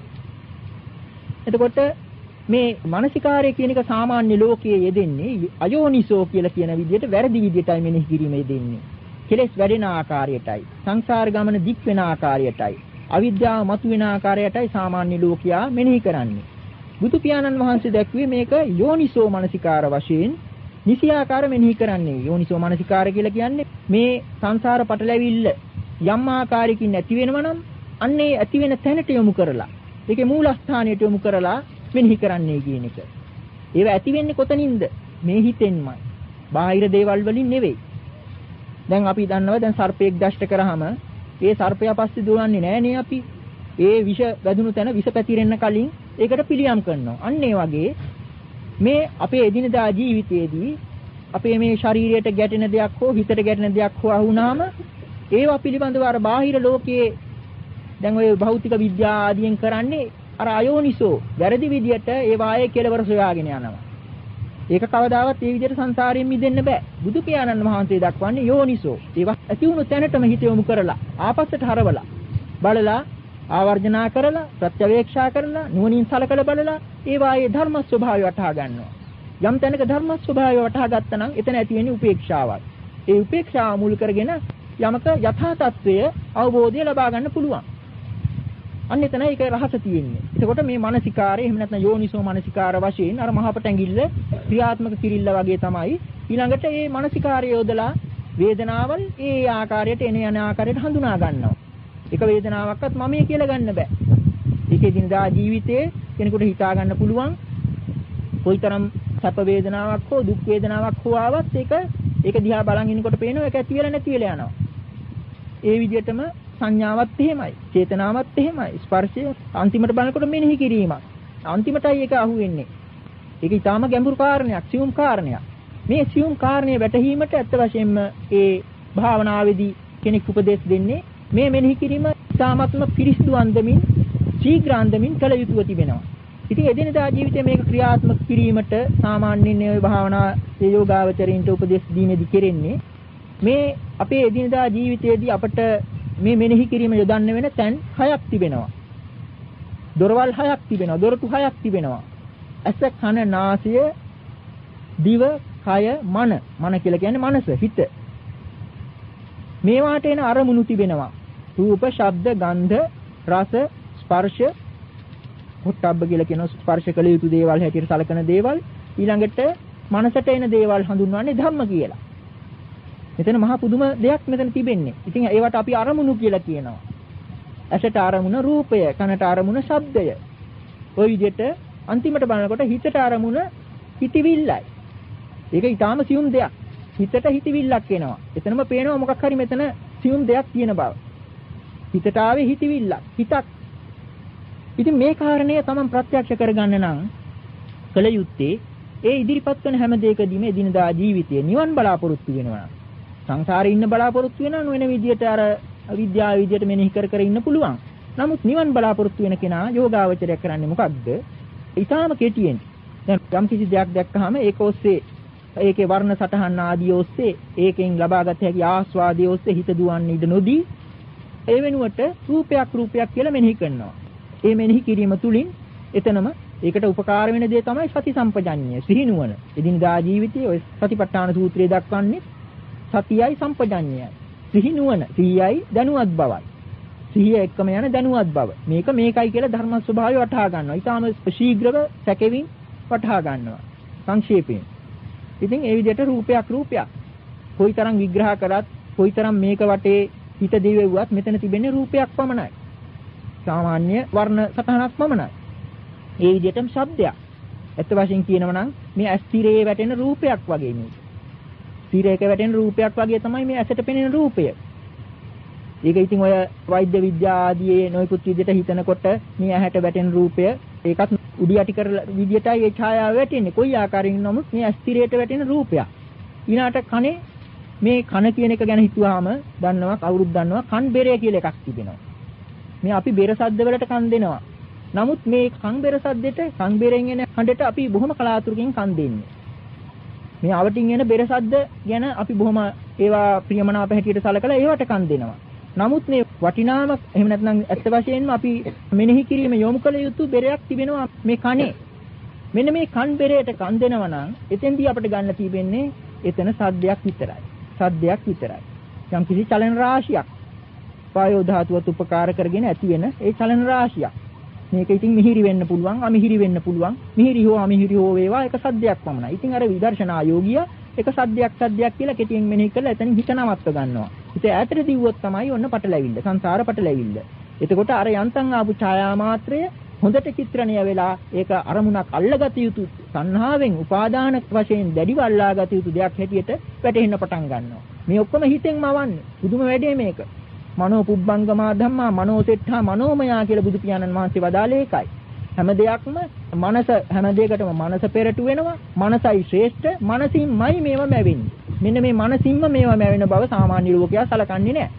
එතකොට මේ මානසිකාර්ය කියන එක සාමාන්‍ය ලෝකයේ යෙදෙන්නේ අයෝනිසෝ කියලා කියන විදිහට වැරදි විදිහටයි මෙනෙහි කිරීම යෙදෙන්නේ. කෙලෙස් වැඩෙන ආකාරයටයි, සංසාර ගමන දික් වෙන ආකාරයටයි, අවිද්‍යාව මතුවෙන ආකාරයටයි සාමාන්‍ය ලෝකයා මෙනෙහි කරන්නේ. බුදු පියාණන් වහන්සේ දැක්ුවේ මේක යෝනිසෝ මනසිකාර වශයෙන් නිසියාකාර මෙනෙහි කරන්නේ. යෝනිසෝ මනසිකාර කියලා කියන්නේ මේ සංසාර පටලැවිල්ල යම් ආකාරයකින් ඇති වෙනවා නම් අන්නේ ඇති වෙන තැනට යොමු කරලා ඒකේ මූලස්ථානයට යොමු කරලා මෙනෙහි කරන්නේ කියන එක. ඒව ඇති වෙන්නේ කොතනින්ද? මේ හිතෙන්මයි. බාහිර දේවල් වලින් නෙවෙයි. දැන් අපි දන්නවා දැන් සර්පයෙක් දෂ්ට කරාම ඒ සර්පයා පස්සේ දුවන්නේ නෑනේ අපි. ඒ විෂ වැදුණු තැන විෂ පැතිරෙන්න කලින් ඒකට පිළියම් කරනවා. අන්න ඒ වගේ මේ අපේ එදිනදා ජීවිතයේදී අපේ මේ ශරීරයට ගැටෙන දෙයක් හෝ හිතට ගැටෙන දෙයක් හෝ වුණාම ඒවා පිළිබඳව අර බාහිර ලෝකයේ දැන් ඔය භෞතික විද්‍යාව ආදියෙන් කරන්නේ අර අයෝනිසෝ වැරදි විදියට ඒ වායේ කෙලවර සොයාගෙන යනවා. ඒක කවදාවත් ඒ විදියට සංසාරයෙන් මිදෙන්න බෑ. බුදු පියාණන් වහන්සේ දක්වන්නේ යෝනිසෝ. ඒවා ඇති වුණු තැනටම හිත යොමු කරලා ආපස්සට හරවලා බලලා ආවර්ජනා කරලා ප්‍රත්‍යවේක්ෂා කරලා නුවණින් සලකලා බලලා ඒ වායේ ධර්ම ස්වභාවය වටහා ගන්නවා. යම් තැනක ධර්ම ස්වභාවය වටහා ගත්තා නම් එතන ඇති වෙන්නේ උපේක්ෂාවයි. ඒ උපේක්ෂාව මුල් කරගෙන යමක යථා තත්වය අවබෝධය ලබා ගන්න පුළුවන්. අන්න එතන ඒක රහස තියෙන්නේ. එතකොට මේ මානසිකාරය එහෙම නැත්නම් යෝනිසෝ මානසිකාර වශයෙන් අර මහපට ඇඟිල්ල ක්‍රියාත්මක කිරිල්ල වගේ තමයි ඊළඟට මේ මානසිකාරය යොදලා වේදනාවල් ඒ ආකාරයට එන යන ආකාරයට හඳුනා ගන්නවා. එක වේදනාවක්වත් මමයි කියලා ගන්න බෑ. ඒකේ දිනදා ජීවිතයේ කෙනෙකුට හිතා ගන්න පුළුවන් කොයිතරම් සැප වේදනාවක් හෝ දුක් වේදනාවක් හෝ ආවත් ඒක දිහා බලන් ඉන්නකොට පේනවා ඒක ඇති වෙලා නැති වෙලා යනවා. ඒ විදිහටම සංඥාවත් එහෙමයි, චේතනාවත් එහෙමයි, ස්පර්ශය අන්තිමට බලනකොට මෙනෙහි කිරීමක්. අන්තිමටයි ඒක අහුවෙන්නේ. ඒක ඊටාම ගැඹුරු කාරණයක්, සියුම් කාරණයක්. මේ සියුම් කාරණය වැටහීමට ඇත්ත වශයෙන්ම ඒ භාවනාවේදී කෙනෙක් උපදෙස් දෙන්නේ මේ මෙනෙහි කිරීම ඊටාමත්ම පිරිසිදු අන්දමින්, ශීඝ්‍ර අන්දමින් කළ යුතුව තිබෙනවා. ඉතින් එදිනදා ජීවිතයේ මේක ක්‍රියාත්මක කිරීමට සාමාන්‍යයෙන් මේ භාවනා යෝගාවචරින්ට උපදෙස් දීමේදී කෙරෙන්නේ මේ අපේ එදිනදා ජීවිතයේදී අපට මේ මෙනෙහි කිරීම යොදන්න වෙන තැන් 6ක් තිබෙනවා. දොරවල් 6ක් තිබෙනවා. දොරටු 6ක් තිබෙනවා. ඇස, කන, නාසය, දිව, කය, මන. මන කියලා කියන්නේ මනස, හිත. මේවාට එන අරමුණු තිබෙනවා. රූප, ශබ්ද, ගන්ධ, රස, ස්පර්ශ, පොට්ටබ්බ කියලා කියන ස්පර්ශ කළ යුතු දේවල් හැටියට සලකන දේවල්. ඊළඟට මනසට එන දේවල් හඳුන්වන්නේ ධම්ම කියලා. මෙතන මහා පුදුම දෙයක් මෙතන තිබෙන්නේ. ඉතින් ඒවට අපි අරමුණු කියලා කියනවා. ඇසට අරමුණ රූපය, කනට අරමුණ ශබ්දය. ওই විදිහට අන්තිමට බලනකොට හිතට අරමුණ හිතවිල්ලයි. ඒක ඊටාම සියුම් දෙයක්. හිතට හිතවිල්ලක් එනවා. එතනම පේනවා මොකක් හරි මෙතන සියුම් දෙයක් තියෙන බව. හිතට ආවේ හිතවිල්ලක්, හිතක්. ඉතින් මේ කාරණය තමයි ප්‍රත්‍යක්ෂ කරගන්න නම් කල යුත්තේ ඒ ඉදිරිපත් කරන හැම දෙයකදීම එදිනදා ජීවිතයේ නිවන් බලාපොරොත්තු වෙනවා. සංසාරේ ඉන්න බලාපොරොත්තු වෙනා වෙන විදියට අර අවිද්‍යාව විදියට මෙනෙහි කර කර ඉන්න පුළුවන්. නමුත් නිවන් බලාපොරොත්තු වෙන කෙනා යෝගාවචරය කරන්නේ මොකක්ද? ඊටාම කෙටියෙන්. දැන් යම් කිසි දෙයක් දැක්කහම ඒක ඔස්සේ ඒකේ වර්ණ සටහන් ආදී ඔස්සේ ඒකෙන් ලබාගත හැකි ආස්වාදයේ ඔස්සේ හිත දුවන්නේ ඉඳ නොදී ඒ වෙනුවට රූපයක් කියලා මෙනෙහි කරනවා. ඒ මෙනෙහි කිරීම තුලින් එතනම ඒකට උපකාර වෙන දේ තමයි සති සම්පජඤ්ඤය, සිහිනුවන. එදිනදා ජීවිතයේ ඔය සතිපට්ඨාන සූත්‍රයේ දක්වන්නේ සතියයි සම්පජඤ්ඤයයි. සිහිනුවන, සිහියයි දැනුවත් බවයි. සිහිය එක්කම යන දැනුවත් බව. මේකයි කියලා ධර්ම ස්වභාවය වටහා ගන්නවා. ඊටාම ශීඝ්‍රව සැකෙමින් වටහා ගන්නවා. සංක්ෂේපයෙන්. ඉතින් ඒ විදිහට රූපයක් කොයිතරම් විග්‍රහ කරත්, කොයිතරම් මේක වටේ හිත දිවෙව්වත් මෙතන තිබෙන්නේ රූපයක් පමණයි. සාමාන්‍ය වර්ණ සටහනක් පමණයි. ඒ විදිහටම ශබ්දයක්. ඇත්ත වශයෙන් කියනවා නම් මේ අස්තිරේ වැටෙන රූපයක් වගේ නේ. ස්ථිරයක වැටෙන රූපයක් වගේ තමයි මේ ඇසට පෙනෙන රූපය. ඒක ඉතින් ඔය වෛද්‍ය විද්‍යාව ආදී නොයෙකුත් විදිහට හිතනකොට මේ ඇහැට වැටෙන රූපය ඒකත් උඩි යටි කරලා විදිහටයි ඒ ඡායාව වැටෙන්නේ. කොයි ආකාරයෙන් නමුත් මේ අස්තිරයට වැටෙන රූපයක්. ඊළාට කනේ මේ කන කියන එක ගැන හිතුවාම දන්නවා කවුරුත් දන්නවා කන් බෙරය කියලා එකක් තිබෙනවා. මේ අපි බෙර සද්ද වලට කන් දෙනවා. නමුත් මේ කංබෙර සද්දෙට කංබෙරෙන් එන හඬට අපි බොහොම කලාතුරකින් කන් දෙන්නේ. මේ අවටින් එන බෙර සද්ද ගැන අපි බොහොම ඒවා ප්‍රියමනාප හැටියට සලකලා ඒවට කන් දෙනවා. නමුත් මේ වටිනාම එහෙම නැත්නම් ඇත්ත වශයෙන්ම අපි මෙනෙහි කිරීම යොමු කළ යුතු බෙරයක් තිබෙනවා මේ කනේ. මෙන්න මේ කන් බෙරයට කන් දෙනවා නම් එතෙන්දී අපිට ගන්න තිබෙන්නේ එතන සද්දයක් විතරයි. සද්දයක් විතරයි. යම් කිසි චලන රාශියක් වායෝ ධාතුවත් උපකාර කරගෙන ඇති වෙන ඒ චලන රාශියක්. මේක ඉතින් මිහිරි වෙන්න පුළුවන්, අමිහිරි වෙන්න පුළුවන්. මිහිරි හෝ අමිහිරි හෝ වේවා එක සද්දයක් පමණයි. ඉතින් අර විදර්ශනා යෝගියා එක සද්දයක් කියලා කෙටියෙන් මෙනෙහි කරලා එතනින් හිත නවත්ව ගන්නවා. හිත ඈතට දිව්වොත් තමයි ඔන්න පටලැවිල්ල, සංසාර පටලැවිල්ල. එතකොට අර යන්තම් ආපු ඡායා මාත්‍රය හොඳට චිත්‍රණය වෙලා ඒක අරමුණක් අල්ලගත යුතු සංහාවෙන් උපාදාන වශයෙන් දැඩිව අල්ලාගත යුතු දෙයක් හැටියට වැටෙන්න පටන් ගන්නවා. මේ ඔක්කොම හිතෙන්ම අවන්නේ. පුදුම වැඩේ මේක. මනෝ පුබ්බංගමා ධම්මා මනෝසෙට්ඨා මනෝමයා කියලා බුදු පියාණන් වහන්සේ වදාළේ ඒකයි. හැම දෙයක්ම මනස හැම දෙයකටම මනස පෙරටු වෙනවා. මනසයි ශ්‍රේෂ්ඨ. මනසින්මයි මේව මැවෙන්නේ. මෙන්න මේ මනසින්ම මේව මැවෙන බව සාමාන්‍ය ලෝකයා සලකන්නේ නැහැ.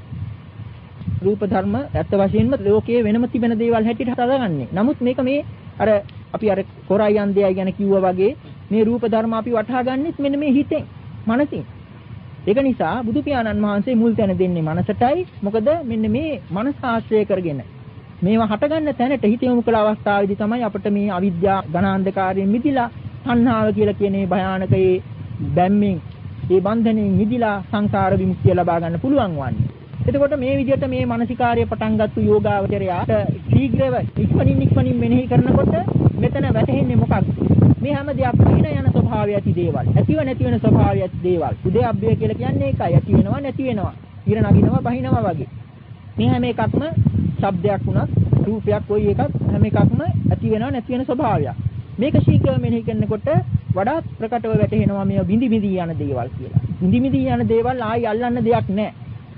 රූප ධර්ම ඇත්ත වශයෙන්ම ලෝකයේ වෙනම තිබෙන දේවල් හැටියට හදාගන්නේ. නමුත් මේක මේ අර අපි අර කොරයි යන්දයයි ගැන කිව්වා වගේ මේ රූප ධර්ම අපි වටහා ගන්නෙත් මෙන්න මේ හිතෙන්, මනසින්. ඒක නිසා බුදු පියාණන් වහන්සේ මුල් තැන දෙන්නේ මනසටයි. මොකද මෙන්න මේ මනස ආශ්‍රය කරගෙන මේවා හටගන්න තැනට හිත යොමු කළ අවස්ථාවේදී තමයි අපිට මේ අවිද්‍යා ඝනාන්ධකාරයෙන් මිදිලා තණ්හාව කියලා කියන මේ භයානක ඒ බැම්මෙන් ඒ බන්ධණයෙන් මිදිලා සංසාර විමුක්තිය ලබා ගන්න පුළුවන් වන්නේ. එතකොට මේ විදිහට මේ මානසිකාර්ය පටන් ගත්තු යෝගාවචරයාට ශීඝ්‍රව ඉක්මනින් මෙනෙහි කරනකොට මෙතන වැටහෙන්නේ මොකක්ද? මේ හැම දෙයක්ම යන ස්වභාවය ඇති දේවල්. ඇතිව නැති වෙන ස්වභාවය ඇති දේවල්. උදේඅබ්බය කියලා කියන්නේ ඒකයි. ඇති වෙනවා නැති වෙනවා. ඉර නගිනවා බහිනවා වගේ. මේ හැම එකක්ම ශබ්දයක් වුණත් රූපයක් කොයි එකක් හැම එකක්ම ඇති වෙනවා නැති වෙන ස්වභාවයක්. මේක ශීඝ්‍රව මෙනෙහි කරනකොට වඩාත් ප්‍රකටව වැටහෙනවා මේ බිඳි බිඳි යන දේවල් කියලා. බිඳි බිඳි යන දේවල් ආයි අල්ලන්න දෙයක් නැහැ.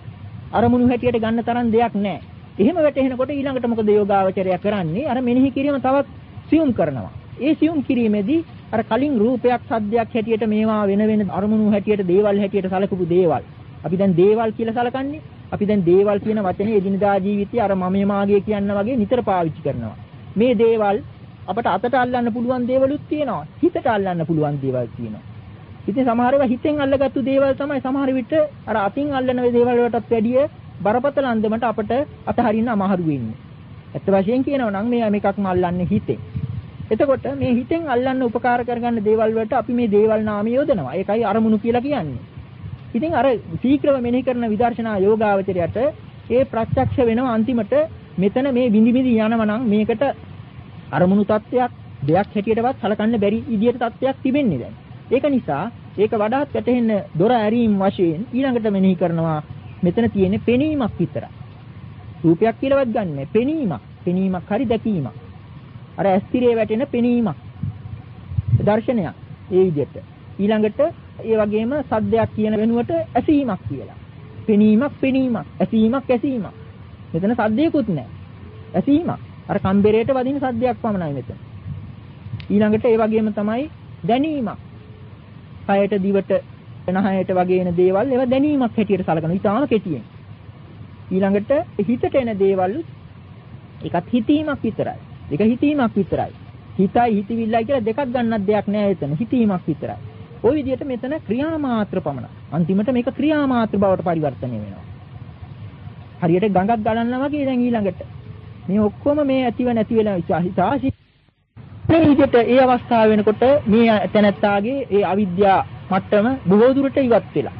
අරමුණු හැටියට ගන්න තරම් දෙයක් නැහැ. එහෙම වැටෙනකොට ඊළඟට මොකද යෝගාවචරය කරන්නේ? අර මෙනෙහි කිරීම තවත් සියුම් කරනවා. ඒ සියුම් කිරීමේදී අර කලින් රූපයක් සද්දයක් හැටියට මේවා වෙන අරමුණු හැටියට දේවල් හැටියට සලකපු දේවල්. අපි දැන් දේවල් කියලා සලකන්නේ. අපි දැන් දේවල් කියන වචනේ එදිනදා ජීවිතයේ අර මමයේ මාගේ කියන්න වගේ නිතර පාවිච්චි කරනවා. මේ දේවල් අපට අතට අල්ලන්න පුළුවන් දේවලුත් තියෙනවා. හිතට අල්ලන්න පුළුවන් දේවල් තියෙනවා. ඉතින් සමහර ඒවා හිතෙන් අල්ලගත්තු දේවල් තමයි සමහර විට අර අතින් අල්ලන දේවල් වලටත් වැඩිය බරපතල අන්දමට අපට අතහරින්න අමාරු වෙන්නේ. ඇත්ත වශයෙන් කියනවා නම් මේ මේකක්ම අල්ලන්නේ හිතෙන්. එතකොට මේ හිතෙන් අල්ලන්න උපකාර කරගන්න දේවල් වලට අපි මේ දේවල් නාම යොදනවා. ඒකයි අරමුණු කියලා කියන්නේ. ඉතින් අර ශීක්‍රව මෙනෙහි කරන විදර්ශනා යෝගාවචරයට ඒ ප්‍රත්‍යක්ෂ වෙනවා අන්තිමට මෙතන මේ බිඳි බිඳි යනවා නම් මේකට අරමුණු තත්ත්වයක් දෙයක් හැටියටවත් සලකන්න බැරි විදියට තත්ත්වයක් තිබෙන්නේ දැන්. ඒක නිසා ඒක වඩාත් වැටෙන්න දොර ඇරීම් වශයෙන් ඊළඟට මෙනෙහි කරනවා මෙතන තියෙන්නේ පෙනීමක් විතරයි. රූපයක් කියලාවත් ගන්නෑ පෙනීමක්. පෙනීමක් හරි දැකීමක්. අර ඇස්තිරේ වැටෙන පෙනීමක්. දර්ශනයක් ඒ විදිහට. ඊළඟට ඒ වගේම සද්දයක් කියන වෙනුවට ඇසීමක් කියලා. පෙනීමක්, ඇසීමක්. මෙතන සද්දයකුත් නැහැ. ඇසීමක්. අර කම්බරේට වදින සද්දයක් පමණයි මෙතන. ඊළඟට ඒ වගේම තමයි දැනීමක්. කයට දිවට නහයට වගේ එන දේවල් ඒවා දැනීමක් හැටියට සලකනවා. ඊටාම කෙටියෙන්. ඊළඟට හිතට එන දේවල් ඒකත් හිතීමක් විතරයි. ඒක හිතීමක් විතරයි. හිතයි හිතවිල්ලයි කියලා දෙකක් ගන්නක් දෙයක් නෑ එතන. හිතීමක් විතරයි. ওই විදිහට මෙතන ක්‍රියා මාත්‍ර පමණයි. අන්තිමට මේක ක්‍රියා මාත්‍ර බවට පරිවර්තනය වෙනවා. හරියට ගඟක් ගලනවා වගේ දැන් ඊළඟට මේ ඔක්කොම මේ ඇතිව නැති වෙන ඉතිහාසි මේ විදිහට ඒ අවස්ථාව වෙනකොට මේ තැනැත්තාගේ ඒ අවිද්‍යා මට්ටම බොහෝ දුරට ඉවත් වෙලා.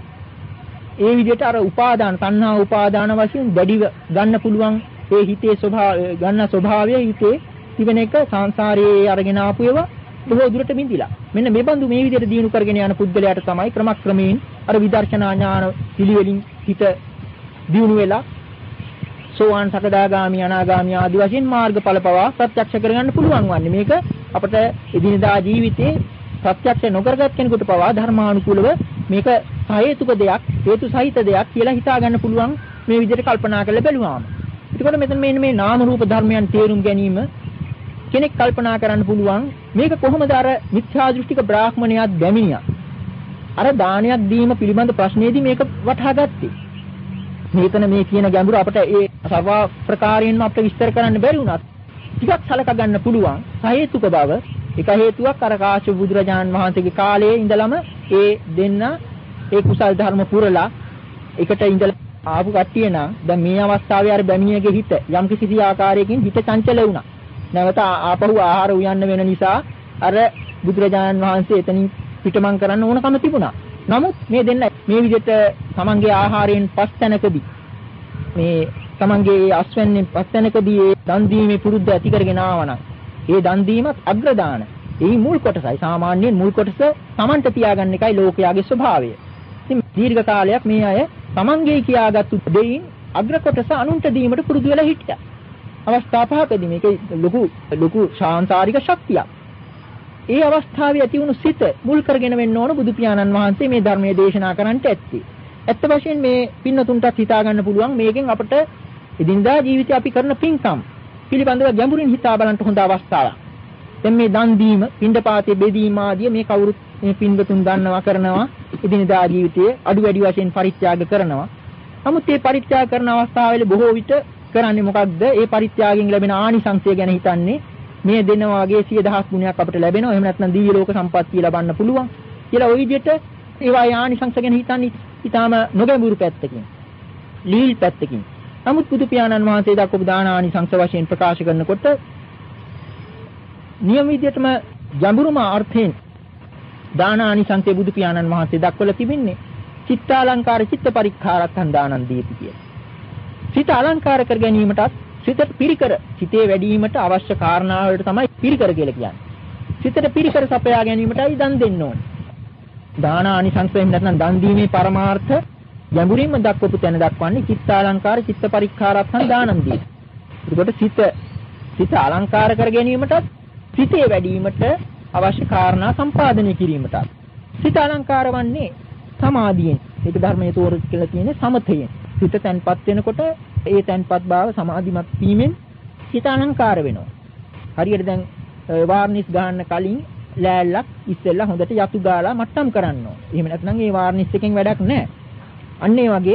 ඒ විදිහට අර උපාදාන තණ්හා උපාදාන වශයෙන් දැඩිව ගන්න පුළුවන් ඒ හිතේ ස්වභාවය හිතේ තිබෙන එක සංසාරයේ අරගෙන ආපු ඒවා බොහෝ දුරට බිඳිලා. මෙන්න මේ බඳු මේ විදිහට දිනු කරගෙන යන පුද්ගලයාට තමයි ක්‍රමක්‍රමයෙන් අර විදර්ශනා ඥාන පිළිවෙලින් හිත දිනු වෙලා සෝවාන් සකදාගාමි අනාගාමි ආදී වශයෙන් මාර්ගඵල පවා ප්‍රත්‍යක්ෂ කරගන්න පුළුවන් වන්නේ. මේක අපට එදිනදා ජීවිතේ ප්‍රත්‍යක්ෂ නොකරගත් කෙනෙකුට පවා ධර්මානුකූලව මේක සහේතුක දෙයක්, හේතු සහිත දෙයක් කියලා හිතා ගන්න පුළුවන් මේ විදිහට කල්පනා කරලා බැලුවාම. එතකොට මෙතන මේ නාම රූප ධර්මයන් තේරුම් ගැනීම කෙනෙක් කල්පනා කරන්න පුළුවන් මේක කොහොමද අර මිත්‍යා දෘෂ්ටික බ්‍රාහ්මණයාත් ගැමිනියා අර දානයක් දීම පිළිබඳ ප්‍රශ්නේදී මේක වටහා ගත්තේ. මෙතන මේ කියන ගැඹුර අපිට ඒ සර්ව ප්‍රකාරයෙන්ම අපිට විස්තර කරන්න බැරි වුණත් ටිකක් සලක ගන්න පුළුවන් සහේතුක බව. එක හේතුවක් අර කාශ්‍යප බුදුරජාණන් වහන්සේගේ කාලයේ ඉඳලම ඒ දෙන්න ඒ කුසල් ධර්ම පුරලා එකට ඉඳලා ආපු කට්ටිය නම් දැන් මේ අවස්ථාවේ අර බැමිණියගේ හිත යම් කිසි ආකාරයකින් හිත චංචල වුණා. නැවත ආපහු ආහාර උයන්න වෙන නිසා අර බුදුරජාණන් වහන්සේ එතනින් පිටමං කරන්න ඕනකම තිබුණා. නමුත් මේ දෙන්න මේ විදිහට තමන්ගේ ආහාරයෙන් පස් තැනකදී මේ තමන්ගේ අස්වැන්නේ පස් තැනකදී ඒ දන් දීමේ පුරුද්ද ඇති කරගෙන ආවනම් ඒ දන් දීමත් අග්‍රදාන. ඒ මුල් කොටසයි. සාමාන්‍යයෙන් මුල් කොටස තමන්ට තියාගන්න එකයි ලෝකයාගේ ස්වභාවය. ඉතින් දීර්ඝ කාලයක් මේ අය තමන්ගේ කියාගත්තු දෙයින් අග්‍ර කොටස අනුන්ට දීමට පුරුදු වෙලා හිටියා. අවස්ථා පහකදී මේක ලොකු ශාන්තාරික ශක්තියක්. ඒ අවස්ථාවේ ඇති වුණු සිත මුල් කරගෙන වෙන්න ඕන බුදු පියාණන් වහන්සේ මේ ධර්මයේ දේශනා කරන්නට ඇත්තේ. ඇත්ත වශයෙන් මේ පින්නතුන්ටත් හිතා ගන්න පුළුවන් මේකෙන් අපට එදිනදා ජීවිතේ අපි කරන පින්කම් පිළිබඳව ගැඹුරින් හිතා බලන්න හොඳ අවස්ථාවක්. දැන් මේ දන් දීම, පින්ඩපාතේ බෙදීම ආදී මේ කවුරුත් මේ පින්වතුන් දන්නවා කරනවා. එදිනදා ජීවිතයේ අඩු වැඩි වශයෙන් පරිත්‍යාග කරනවා. නමුත් මේ පරිත්‍යාග කරන අවස්ථාවල බොහෝ විට කරන්නේ මොකක්ද? ඒ පරිත්‍යාගයෙන් ලැබෙන ආනිසංසය ගැන හිතන්නේ මේ දෙනවා වගේ 100,000 ගුණයක් අපිට ලැබෙනවා. එහෙම නැත්නම් දිව්‍ය ලෝක සම්පත්තිය ලබන්න පුළුවන් කියලා ওই විදිහට ඒවා ආනිසංස ගැන හිතන්නේ ඊටාම නොගැඹුරු පැත්තකින්, ලීල් පැත්තකින්. නමුත් බුදු පියාණන් වහන්සේ දක්වපු දාන ආනිසංස වශයෙන් ප්‍රකාශ කරනකොට නියම විදිහටම ගැඹුරුම අර්ථයෙන් දාන ආනිසංසයේ බුදු පියාණන් වහන්සේ දක්වලා තිබෙන්නේ චිත්තාලංකාර චිත්ත පරික්ඛාරත්තං දානං දීති කියලා. සිත අලංකාර කර ගැනීමටත් සිතට පිරිකර සිතේ වැඩිවීමට අවශ්‍ය කාරණා වලට තමයි පිරිකර කියලා කියන්නේ. සිතට පිරිකර සපයා ගැනීමටයි දන් දෙන්න ඕනේ. දාන ආනිසංසයෙන් නැත්නම් දන් දීමේ පරමාර්ථ ගැඹුරින්ම දක්වපු තැන දක්වන්නේ චිත්තාලංකාර චිත්ත පරික්ඛාරත්තං දානං දීති. ඒකට සිත අලංකාර කර ගැනීමටත් සිතේ වැඩිවීමට අවශ්‍ය කාරණා සම්පාදනය කිරීමටත්. සිත අලංකාර වන්නේ සමාධියෙන්. ඒක ධර්මයේ තෝර කියලා තියෙන්නේ සමතයෙන්. සිත තැන්පත් වෙනකොට ඒ තැන්පත් භාව සමාධිමත් වීමෙන් සිත අලංකාර වෙනවා. හරියට දැන් වාර්නිස් ගන්න කලින් ලෑල්ලක් ඉස්සෙල්ලා හොඳට යතු ගාලා මට්ටම් කරන්න ඕන. එහෙම නැත්නම් ඒ වාර්නිස් එකෙන් වැඩක් නැහැ. අන්න ඒ වගේ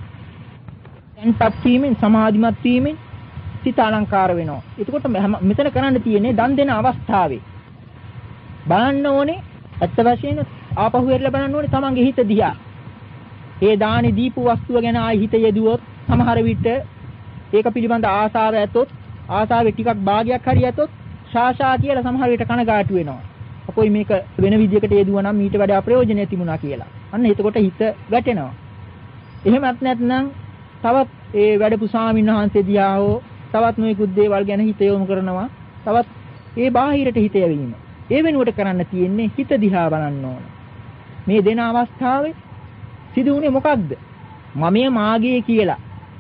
තැන්පත් වීමෙන් සමාධිමත් වීමෙන් සිත අලංකාර වෙනවා. එතකොට මෙතන කරන්න තියෙන්නේ දන් දෙන අවස්ථාවේ බලන්න ඕනේ ඇත්ත වශයෙන්ම ආපහු වෙරලා බලන්න ඕනේ තමන්ගේ හිත දිහා. ඒ දානි දීපු වස්තුව ගැන ආයි හිත යෙදුවොත් සමහර විට ඒක පිළිබඳ ආසාව ඇතොත් ආසාවේ ටිකක් භාගයක් හරි ඇතොත් ශාෂා කියලා සමහර විට කනගාටු වෙනවා. අපොයි මේක වෙන විදියකට යෙදුවා නම් ඊට වඩා ප්‍රයෝජනෙ තිබුණා කියලා. අන්න එතකොට හිත වැටෙනවා. එහෙමත් නැත්නම් තවත් ඒ වැඩපු ස්වාමීන් වහන්සේ දිහා හෝ තවත් නොයෙකුත් දේවල් ගැන හිත යොමු කරනවා. තවත් ඒ බාහිරට හිත යැවීම. ඒ වෙනුවට කරන්න තියෙන්නේ හිත දිහා බලන්න ඕන. මේ දෙන අවස්ථාවේ සිදුුනේ මොකක්ද? මමයේ මාගේ කියලා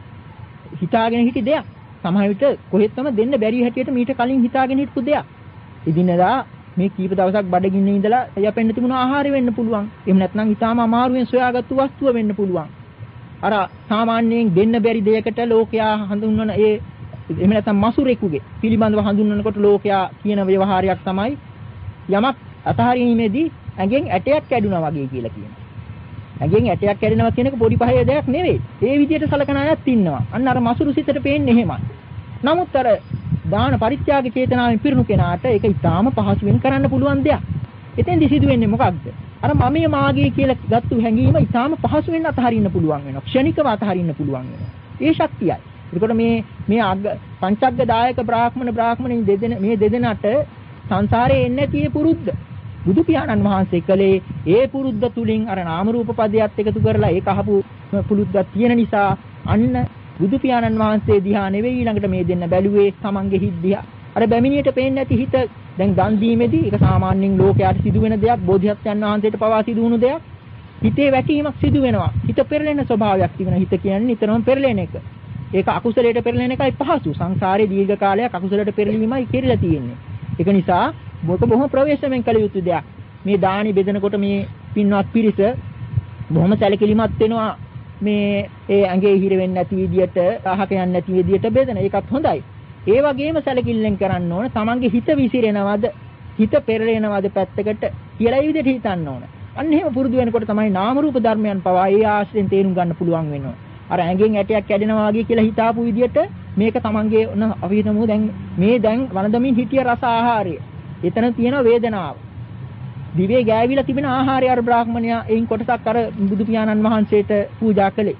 හිතාගෙන හිටි දෙයක්. සමහර විට කොහෙත්ම දෙන්න බැරි හැටියට මීට කලින් හිතාගෙන හිටපු දෙයක්. ඉදිනදා මේ කීප දවසක් බඩගින්නේ ඉඳලා යැපෙන්න තිබුණ ආහාරය වෙන්න පුළුවන්. එහෙම නැත්නම් ඊටාම අමාරුවෙන් සොයාගත්තු වස්තුව වෙන්න පුළුවන්. අර සාමාන්‍යයෙන් දෙන්න බැරි දෙයකට ලෝකයා හඳුන්වන ඒ එහෙම නැත්නම් මසුරෙකුගේ පිළිබඳව හඳුන්වනකොට ලෝකයා කියන ව්‍යවහාරයක් තමයි යමක් අතහරීමේදී ඇඟෙන් ඇටයක් කැඩුනා වගේ කියලා කියනවා. ඇඟෙන් ඇටයක් කැඩෙනවා කියන එක පොඩි පහේ දෙයක් නෙවෙයි. ඒ විදිහට සලකන අයත් ඉන්නවා. අන්න අර මසුරු සිතට පේන්නේ එහෙමයි. නමුත් අර දාන පරිත්‍යාග චේතනාවෙන් පිරුණු කෙනාට ඒක ඊටාම පහසුවෙන් කරන්න පුළුවන් දෙයක්. එතෙන්දි සිදු වෙන්නේ මොකක්ද? අර මමයේ මාගේ කියලා ගත්තු හැඟීම ඊටාම පහසුවෙන් අතහරින්න පුළුවන් වෙනවා. ක්ෂණිකව අතහරින්න පුළුවන් වෙනවා. ඒ ශක්තියයි. ඒකට මේ පංචග්ග දායක බ්‍රාහ්මණින් මේ දෙදෙනාට සංසාරේ එන්නේ නැති පුරුද්ද බුදු පියාණන් වහන්සේ කලේ ඒ පුරුද්ද තුලින් අර නාම රූප පදයට එකතු කරලා ඒක අහපු පුරුද්දක් තියෙන නිසා අන්න බුදු පියාණන් වහන්සේ දිහා නෙවෙයි ඊළඟට මේ දෙන්න බැලුවේ තමන්ගේ හිත දිහා. අර බැමිණියට පේන්නේ නැති හිත දැන් දන් දීමේදී ඒක සාමාන්‍යයෙන් ලෝකයට සිදු වෙන දෙයක්, බෝධිසත්වයන් වහන්සේට පවා සිදු වුණු දෙයක්. හිතේ වැටීමක් සිදු වෙනවා. හිත පෙරලෙන ස්වභාවයක් තිබෙනවා. හිත කියන්නේ නිතරම පෙරලෙන එක. ඒක අකුසලයට පෙරලෙන එකයි පහසු. සංසාරේ දීර්ඝ කාලයක් අකුසලයට පෙරලීමයි කෙරෙලා තියෙන්නේ. ඒක නිසා මොක බොහොම ප්‍රවේශමෙන් කළ යුතු දෙයක්. මේ දානි බෙදනකොට මේ පින්වත් පිරිස බොහොම සැලකිලිමත් වෙනවා. මේ ඒ ඇඟේ හිර වෙන්නේ නැති විදියට, අහක යන්නේ නැති විදියට බෙදන. ඒකත් හොඳයි. ඒ වගේම සැලකිල්ලෙන් කරන්න ඕන. තමන්ගේ හිත විසිරෙනවද, හිත පෙරලෙනවද පැත්තකට කියලා ඒ විදිහට හිතන්න ඕන. අන්න එහෙම පුරුදු වෙනකොට තමයි නාම රූප ධර්මයන් පවා ඒ ආශ්‍රයෙන් තේරුම් ගන්න පුළුවන් වෙනවා. අර ඇඟෙන් ඇටයක් කැඩෙනවා වගේ කියලා හිතාපු විදියට මේක තමන්ගේ අපි හිතමු දැන් මේ දැන් වළඳමින් හිටිය රස ආහාරය. එතන තියෙන වේදනාව. දිවේ ගෑවිලා තිබෙන ආහාරය අර බ්‍රාහ්මණයා එයින් කොටසක් අර බුදු පියාණන් වහන්සේට පූජා කළේ.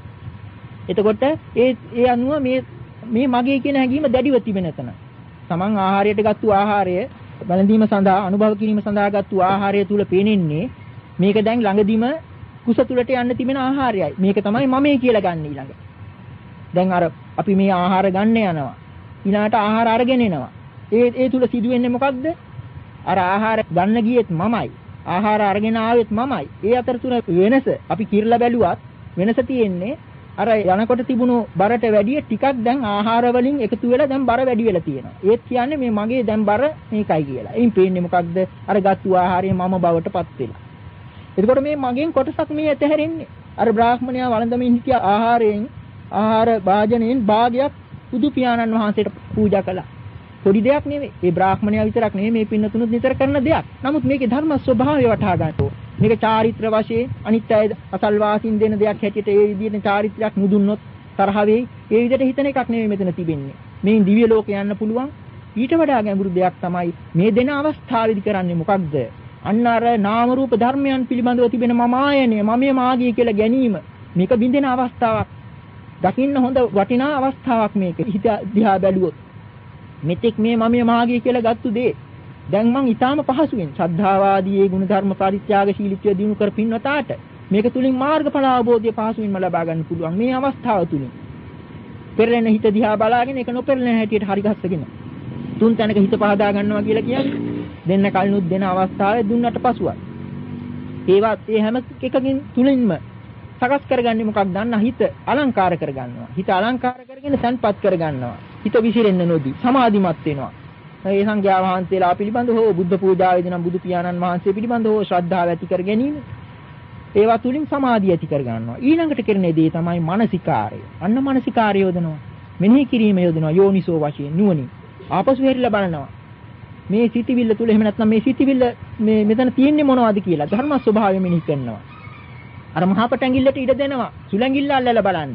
එතකොට ඒ අනුව මේ මගේ කියන හැඟීම දැඩිව තිබෙන තැන. තමන් ආහාරයට ගත්තු ආහාරය වළඳීම සඳහා අනුභව කිරීම සඳහා ගත්තු ආහාරය තුල පේනෙන්නේ මේක දැන් ළඟදිම කුස තුලට යන්න තිබෙන ආහාරයයි. මේක තමයි මමයි කියලා ගන්න ඊළඟ. දැන් අර අපි මේ ආහාර ගන්න යනවා. ඊළාට ආහාර අරගෙන එනවා. ඒ තුල සිදුවෙන්නේ මොකක්ද? අර ආහාර ගන්න ගියෙත් මමයි. ආහාර අරගෙන ආවෙත් මමයි. ඒ අතරතුර වෙනස අපි කිරලා බැලුවත් වෙනස තියෙන්නේ අර යනකොට තිබුණු බරට වැඩිය ටිකක් දැන් ආහාර වලින් එකතු වෙලා දැන් බර වැඩි වෙලා තියෙනවා. ඒත් කියන්නේ මේ මගේ දැන් බර මේකයි කියලා. එයින් පේන්නේ මොකක්ද? අර ගත්තු ආහාරය මම බවටපත් වෙලා. එතකොට මේ මගෙන් කොටසක් මේ ඇතහැරෙන්නේ. අර බ්‍රාහ්මණයා වළඳමින් හිටිය ආහාරයෙන් ආහාර භාජනයෙන් භාගයක් බුදු පියාණන් වහන්සේට පූජා කළා. පොඩි දෙයක් නෙවෙයි. ඒ බ්‍රාහ්මණයා විතරක් නෙවෙයි මේ පින්නතුණුත් නිතර කරන දෙයක්. නමුත් මේකේ ධර්ම ස්වභාවය වටහා ගන්න ඕන. මේක චාරිත්‍ර වශයෙන් අනිත් අය අසල්වාසීන් දෙන දෙයක් හැටියට ඒ විදිහට චාරිත්‍රයක් නුදුන්නොත් තරහ වෙයි. ඒ විදිහට හිතන එකක් නෙවෙයි මෙතන තිබෙන්නේ. මේ දිව්‍ය ලෝකේ යන්න පුළුවන්. ඊට වඩා ගැඹුරු දෙයක් තමයි මේ දෙන අවස්ථාවේදී කරන්නේ මොකක්ද? අන්න අර නාම රූප ධර්මයන් පිළිබඳව තිබෙන මම ආයනය මම මාගිය කියලා ගැනීම මේක බින්දෙන අවස්ථාවක්. දකින්න හොඳ වටිනා අවස්ථාවක් මේක. හිත දිහා බැලුවොත් මෙතෙක් මේ මම මාගිය කියලා ගත්තු දේ දැන් මං ඊටාම පහසුවෙන් ශ්‍රද්ධාවාදී ඒ ගුණ ධර්ම පරිත්‍යාගශීලීත්වය දිනු කර පින්වතාට මේක තුලින් මාර්ගඵල අවබෝධය පහසුවෙන්ම ලබා ගන්න පුළුවන් මේ අවස්ථාව තුලින්. පෙරලෙන හිත දිහා බලාගෙන ඒක නොපෙරලෙන හැටියට හරි ගස්සගෙන තුන් තැනක හිත පහදා ගන්නවා කියලා කියන්නේ දෙන්න කලිනුත් දෙන අවස්ථාවේ දුන්නට පසුවත් ඒවත් ඒ හැම එකකින් තුලින්ම සකස් කරගන්නේ මොකක්ද? අන්න හිත අලංකාර කරගන්නවා. හිත අලංකාර කරගෙන තන්පත් කරගන්නවා. හිත විසිරෙන්න නොදී සමාධිමත් වෙනවා. ඒ සංඝයා වහන්සේලා පිළිබඳව හෝ බුද්ධ පූජාවේදී නම් බුදු පියාණන් වහන්සේ පිළිබඳව හෝ ශ්‍රද්ධාව ඇති කර ගැනීම ඒවා තුලින් සමාධිය ඇති කර ගන්නවා. ඊළඟට කරන දේ තමයි මානසිකාරය. අන්න මානසිකාරය යොදනවා. මෙනෙහි කිරීම යොදනවා යෝනිසෝ වශයෙන් නුවණින්. ආපසු හැරිලා බලනවා. මේ සිටිවිල්ල තුල එහෙම නැත්නම් මේ සිටිවිල්ල මේ මෙතන තියෙන්නේ මොනවද කියලා ධර්ම ස්වභාවය මෙනෙහි කරනවා. අර මහපට ඇඟිල්ලට ඉඩ දෙනවා. සුළඟිල්ල අල්ලලා බලන්න.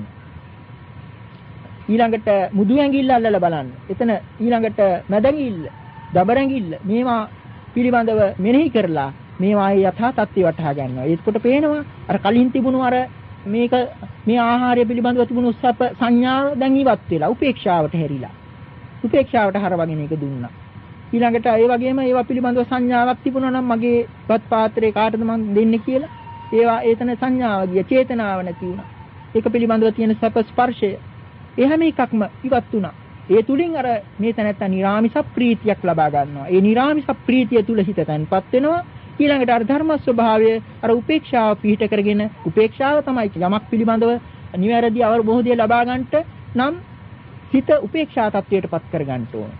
ඊළඟට මුදු ඇඟිල්ල අල්ලලා බලන්න. එතන ඊළඟට මැද ඇඟිල්ල, දබර ඇඟිල්ල මේවා පිළිබඳව මෙනෙහි කරලා මේවායේ යථා තත්ත්වය වටහා ගන්නවා. ඒකට පේනවා අර කලින් තිබුණු අර මේක මේ ආහාරය පිළිබඳව තිබුණු සැප සංඥාව දැන් ඉවත් වෙලා උපේක්ෂාවට හැරිලා. උපේක්ෂාවට හරවගෙන ඒක දුන්නා. ඊළඟට ඒ වගේම ඒවා පිළිබඳව සංඥාවක් තිබුණා නම් මගේ වත් පාත්‍රේ කාටද මම දෙන්නේ කියලා ඒවා ඒතන සංඥාව ගිය චේතනාව නැති වුණා. ඒක පිළිබඳව තියෙන සැප ස්පර්ශය ඒ හැම එකක්ම ඉවත් වුණා. ඒ තුලින් අර මේ තැනත්තා නිරාමිස ප්‍රීතියක් ලබා ගන්නවා. ඒ නිරාමිස ප්‍රීතිය තුල හිත තැන්පත් වෙනවා. ඊළඟට අර ධර්ම ස්වභාවය අර උපේක්ෂාව පිහිට කරගෙන උපේක්ෂාව තමයි යමක් පිළිබඳව නිවැරදි අවබෝධය ලබා ගන්නට නම් හිත උපේක්ෂා තත්වයටපත් කර ගන්න ඕන.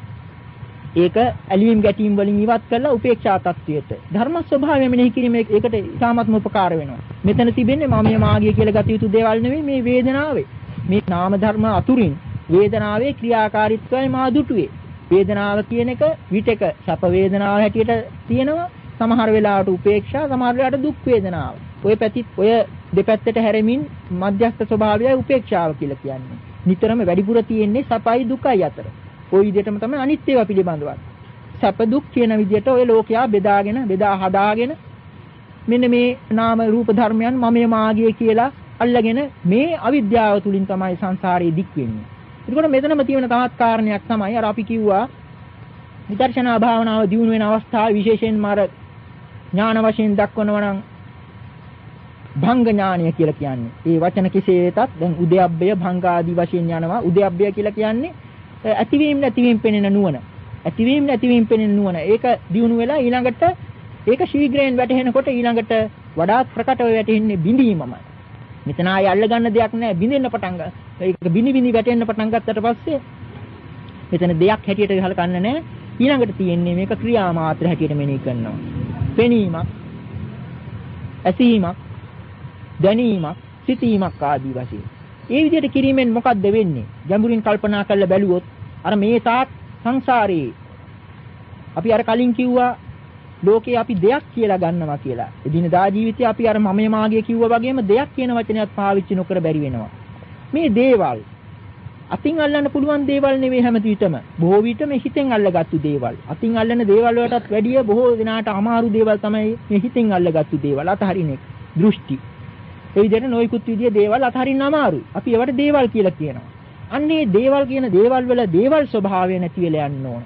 ඒක ඇලීම් ගැටීම් වලින් ඉවත් කරලා උපේක්ෂා තත්වයට ධර්ම ස්වභාවය මෙනෙහි කිරීම ඒකට ඉතාමත්ම උපකාර වෙනවා. මෙතන තිබෙන්නේ මම මාගිය කියලා ගත යුතු දේවල් නෙවෙයි මේ වේදනාවේ. මේ නාම ධර්ම අතුරින් වේදනාවේ ක්‍රියාකාරීත්වය මා දුටුවේ. වේදනාව කියන එක විතක සැප වේදනාව හැටියට තියෙනවා. සමහර වෙලාවට උපේක්ෂා, සමහර වෙලාවට දුක් වේදනාව. ඔය දෙපැත්තට හැරෙමින් මධ්‍යස්ථ ස්වභාවයයි උපේක්ෂාව කියලා කියන්නේ. නිතරම වැඩිපුර තියෙන්නේ සැපයි දුකයි අතර. ওই විදිහටම තමයි අනිත් ඒවා පිළිබඳවත්. සැප දුක් කියන විදිහට ඔය ලෝකයා බෙදා හදාගෙන මෙන්න මේ නාම රූප ධර්මයන් මම මාගිය කියලා අල්ලගෙන මේ අවිද්‍යාව තුලින් තමයි සංසාරේ දික් වෙන්නේ. ඒකෝට මෙතනම තියෙන තවත් කාරණයක් තමයි අර අපි කිව්වා විදර්ශනා භාවනාව දියුණු වෙන අවස්ථාවේ විශේෂයෙන්ම අර ඥාන වශයෙන් දක්වනවා නම් භංග ඥානය කියලා කියන්නේ. ඒ වචන කෙසේ වෙතත් දැන් උද්‍යප්පය භංග ආදී වශයෙන් යනවා. උද්‍යප්පය කියලා කියන්නේ ඇතිවීම නැතිවීම පෙනෙන නුවණ. ඇතිවීම නැතිවීම පෙනෙන නුවණ. ඒක දියුණු වෙලා ඊළඟට ඒක ශීඝ්‍රයෙන් වැටහෙනකොට ඊළඟට වඩාත් ප්‍රකටව වැටෙන්නේ බිඳීමමයි. මෙතන ආය අල්ල ගන්න දෙයක් නැහැ. බිඳෙන්න පටන් ගන්න. ඒක බිනි වැටෙන්න පටන් ගත්තට පස්සේ මෙතන දෙයක් හැටියට ගහලකන්න නැහැ. ඊළඟට තියෙන්නේ මේක ක්‍රියා මාත්‍ර හැටියට මෙනෙහි කරනවා. පෙනීමක්, ඇසීමක්, දැනීමක්, සිතීමක් ආදී වශයෙන්. ඒ විදිහට කිරීමෙන් මොකක්ද වෙන්නේ? ගැඹුරින් කල්පනා කරලා බැලුවොත් අර මේ තාක් සංසාරේ අපි අර කලින් කිව්වා ලෝකේ අපි දෙයක් කියලා ගන්නවා කියලා. එදිනදා ජීවිතේ අපි අර මම මාගේ කිව්වා වගේම දෙයක් කියන වචනයත් පාවිච්චි නොකර බැරි වෙනවා. මේ දේවල් අතින් අල්ලන්න පුළුවන් දේවල් නෙවෙයි හැම විටම. බොහෝ විට මේ හිතෙන් අල්ලගත්තු දේවල්. අතින් අල්ලන දේවල් වලටත් වැඩිය බොහෝ දිනාට අමාරු දේවල් තමයි මේ හිතෙන් අල්ලගත්තු දේවල්. අතහරින එක. දෘෂ්ටි. ඒ විදිහට නොයිකුත් විදිය දේවල් අතහරින්න අමාරුයි. අපි ඒවට දේවල් කියලා කියනවා. අන්නේ දේවල් කියන දේවල් වල දේවල් ස්වභාවය නැති වෙලා යන්න ඕන.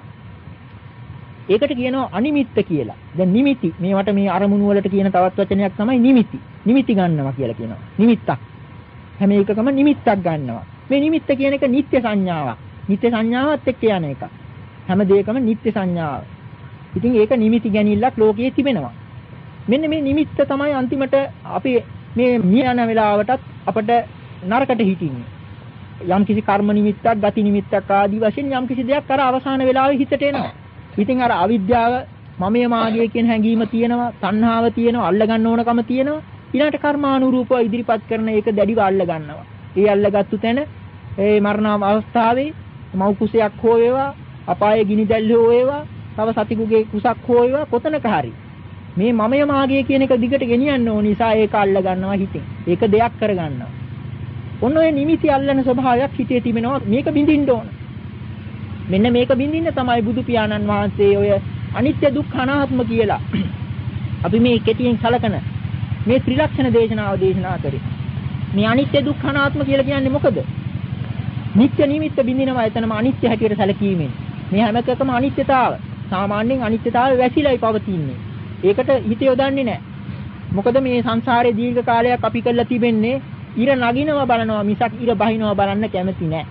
ඒකට කියනවා අනිමිත්ත කියලා. දැන් නිමිති. මේවට මේ අරමුණු වලට කියන තවත් වචනයක් තමයි නිමිති. නිමිති ගන්නවා කියලා කියනවා. නිමිත්තක්. හැම එකකම නිමිත්තක් ගන්නවා. මේ නිමිත්ත කියන එක නිත්‍ය සංඥාවක්. නිත්‍ය සංඥාවත් එක්ක යන එක. හැම දෙයකම නිත්‍ය සංඥාව. ඉතින් ඒක නිමිති ගැනීමක් ලෝකයේ තිබෙනවා. මෙන්න මේ නිමිත්ත තමයි අන්තිමට අපි මේ මියන වෙලාවටත් අපිට නරකට හිටින්නේ. යම් කිසි කර්ම නිමිත්තක්, ගති නිමිත්තක් ආදී වශයෙන් යම් කිසි දෙයක් අර අවසාන වෙලාවේ හිතට එනවා. ඉතින් අර අවිද්‍යාව, මමයේ මාගේ කියන හැඟීම තියෙනවා, තණ්හාව තියෙනවා, අල්ල ගන්න ඕනකම තියෙනවා. ඊළඟට කර්මානුරූපව ඉදිරිපත් කරන එක දැඩිව අල්ල ගන්නවා. ඒ අල්ලගත්තු තැන ඒ මරණ අවස්ථාවේ මව් කුසයක් හෝ වේවා, අපායේ ගිනි දැල් හෝ වේවා, තව සතිකුගේ කුසක් හෝ වේවා, කොතනක හරි මේ මමය මාගේ කියන එක දිගට ගෙනියන්න ඕන නිසා ඒක අල්ල ගන්නවා හිතෙන්. ඒක දෙයක් කර ගන්නවා. ඔන්න ඔය නිමිති අල්ලන ස්වභාවයක් හිතේ තිබෙනවා. මේක බින්දින්න ඕන. මෙන්න මේක බින්දින්න තමයි බුදු පියාණන් වහන්සේ ඔය අනිත්‍ය දුක්ඛ අනාත්ම කියලා අපි මේ කෙටියෙන් සලකන මේ ත්‍රිලක්ෂණ දේශනාව දේශනා කරේ. මේ අනිත්‍ය දුක්ඛ අනාත්ම කියලා කියන්නේ මොකද? නිත්‍ය නිමිත්ත බින්දිනවා එතනම අනිත්‍ය හැටියට සැලකීමෙන්. මේ හැම එකකම අනිත්‍යතාව. සාමාන්‍යයෙන් අනිත්‍යතාවය වැසිලායි පවතින්නේ. ඒකට හිත යොදන්නේ නැහැ. මොකද මේ සංසාරේ දීර්ඝ කාලයක් අපි කරලා තිබෙන්නේ ඉර නගිනවා බලනවා මිසක් ඉර බහිනවා බලන්න කැමති නැහැ.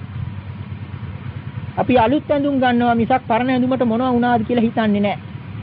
අපි අලුත් ඇඳුම් ගන්නවා මිසක් පරණ ඇඳුමට මොනවා වුණාද කියලා හිතන්නේ නැහැ.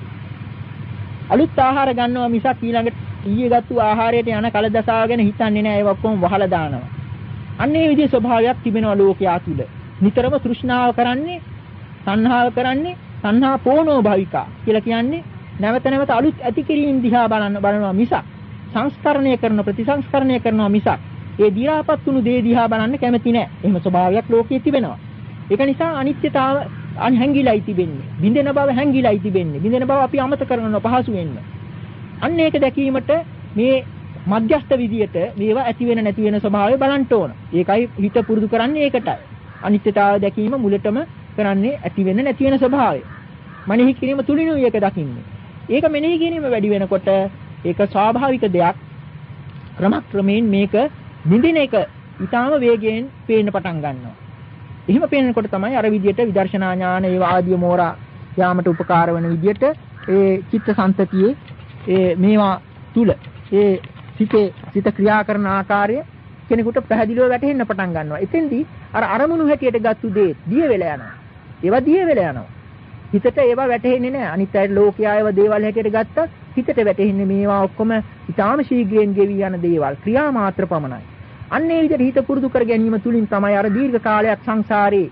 අලුත් ආහාර ගන්නවා මිසක් ඊළඟට ඊයේ ගත්තු ආහාරයට යන කලදසාව ගැන හිතන්නේ නැහැ. ඒක ඔක්කොම වහලා දානවා. අන්න ඒ විදිහේ ස්වභාවයක් තිබෙනවා ලෝකයා තුල. නිතරම තෘෂ්ණාව කරන්නේ, සංහාව කරන්නේ, සංහා පෝනෝ භවිකා කියලා කියන්නේ නැවත නැවත අලුත් ඇති කිරීම දිහා බලනවා මිසක් සංස්කරණය කරන ප්‍රතිසංස්කරණය කරනවා මිසක් ඒ දි รา පත් වුණු දේ දිහා බලන්න කැමති නැහැ. එහෙම ස්වභාවයක් ලෝකයේ තිබෙනවා. ඒක නිසා අනිත්‍යතාව හැංගිලායි තිබෙන්නේ. බින්දෙන බව හැංගිලායි තිබෙන්නේ. බින්දෙන බව අපි අමතක කරනවා පහසු වෙන්න. අන්න ඒක දැකීමට මේ මධ්‍යස්ථ විදියට මේවා ඇති වෙන නැති වෙන ස්වභාවය බලන්න ඕන. ඒකයි හිත පුරුදු කරන්නේ ඒකටයි. අනිත්‍යතාව දැකීම මුලටම කරන්නේ ඇති වෙන නැති වෙන ස්වභාවය. මනෙහි කිරීම තුලිනුයි ඒක දකින්නේ. ඒක මෙනෙහි කිරීම වැඩි වෙනකොට ඒක ස්වාභාවික දෙයක්. ක්‍රමක්‍රමයෙන් මේක නිදින එක ඊටාම වේගයෙන් පේන්න පටන් ගන්නවා. එහෙම පේනකොට තමයි අර විදියට විදර්ශනා ඥාන ඒ ආදී මෝරා යාමට උපකාර වෙන විදියට ඒ චිත්ත සංතතියේ ඒ මේවා තුල ඒ සිත ක්‍රියා කරන ආකාරය කෙනෙකුට පැහැදිලිව වැටහෙන්න පටන් ගන්නවා. එතෙන්දී අර අරමුණු හැටියට ගත්තු දේ දිය වෙලා යනවා. ඒවා දිය වෙලා යනවා. හිතට ඒවා වැටහෙන්නේ නැහැ. අනිත් අය ලෝකයා ඒවා දේවල් හැටියට ගත්තත් හිතට වැටෙන්නේ මේවා ඔක්කොම ඊටාම ශීඝ්‍රයෙන් ගෙවි යන දේවල්. ක්‍රියා මාත්‍ර පමණයි. අන්න ඒ විදිහට හිත පුරුදු කර ගැනීම තුලින් තමයි අර දීර්ඝ කාලයක් සංසාරේ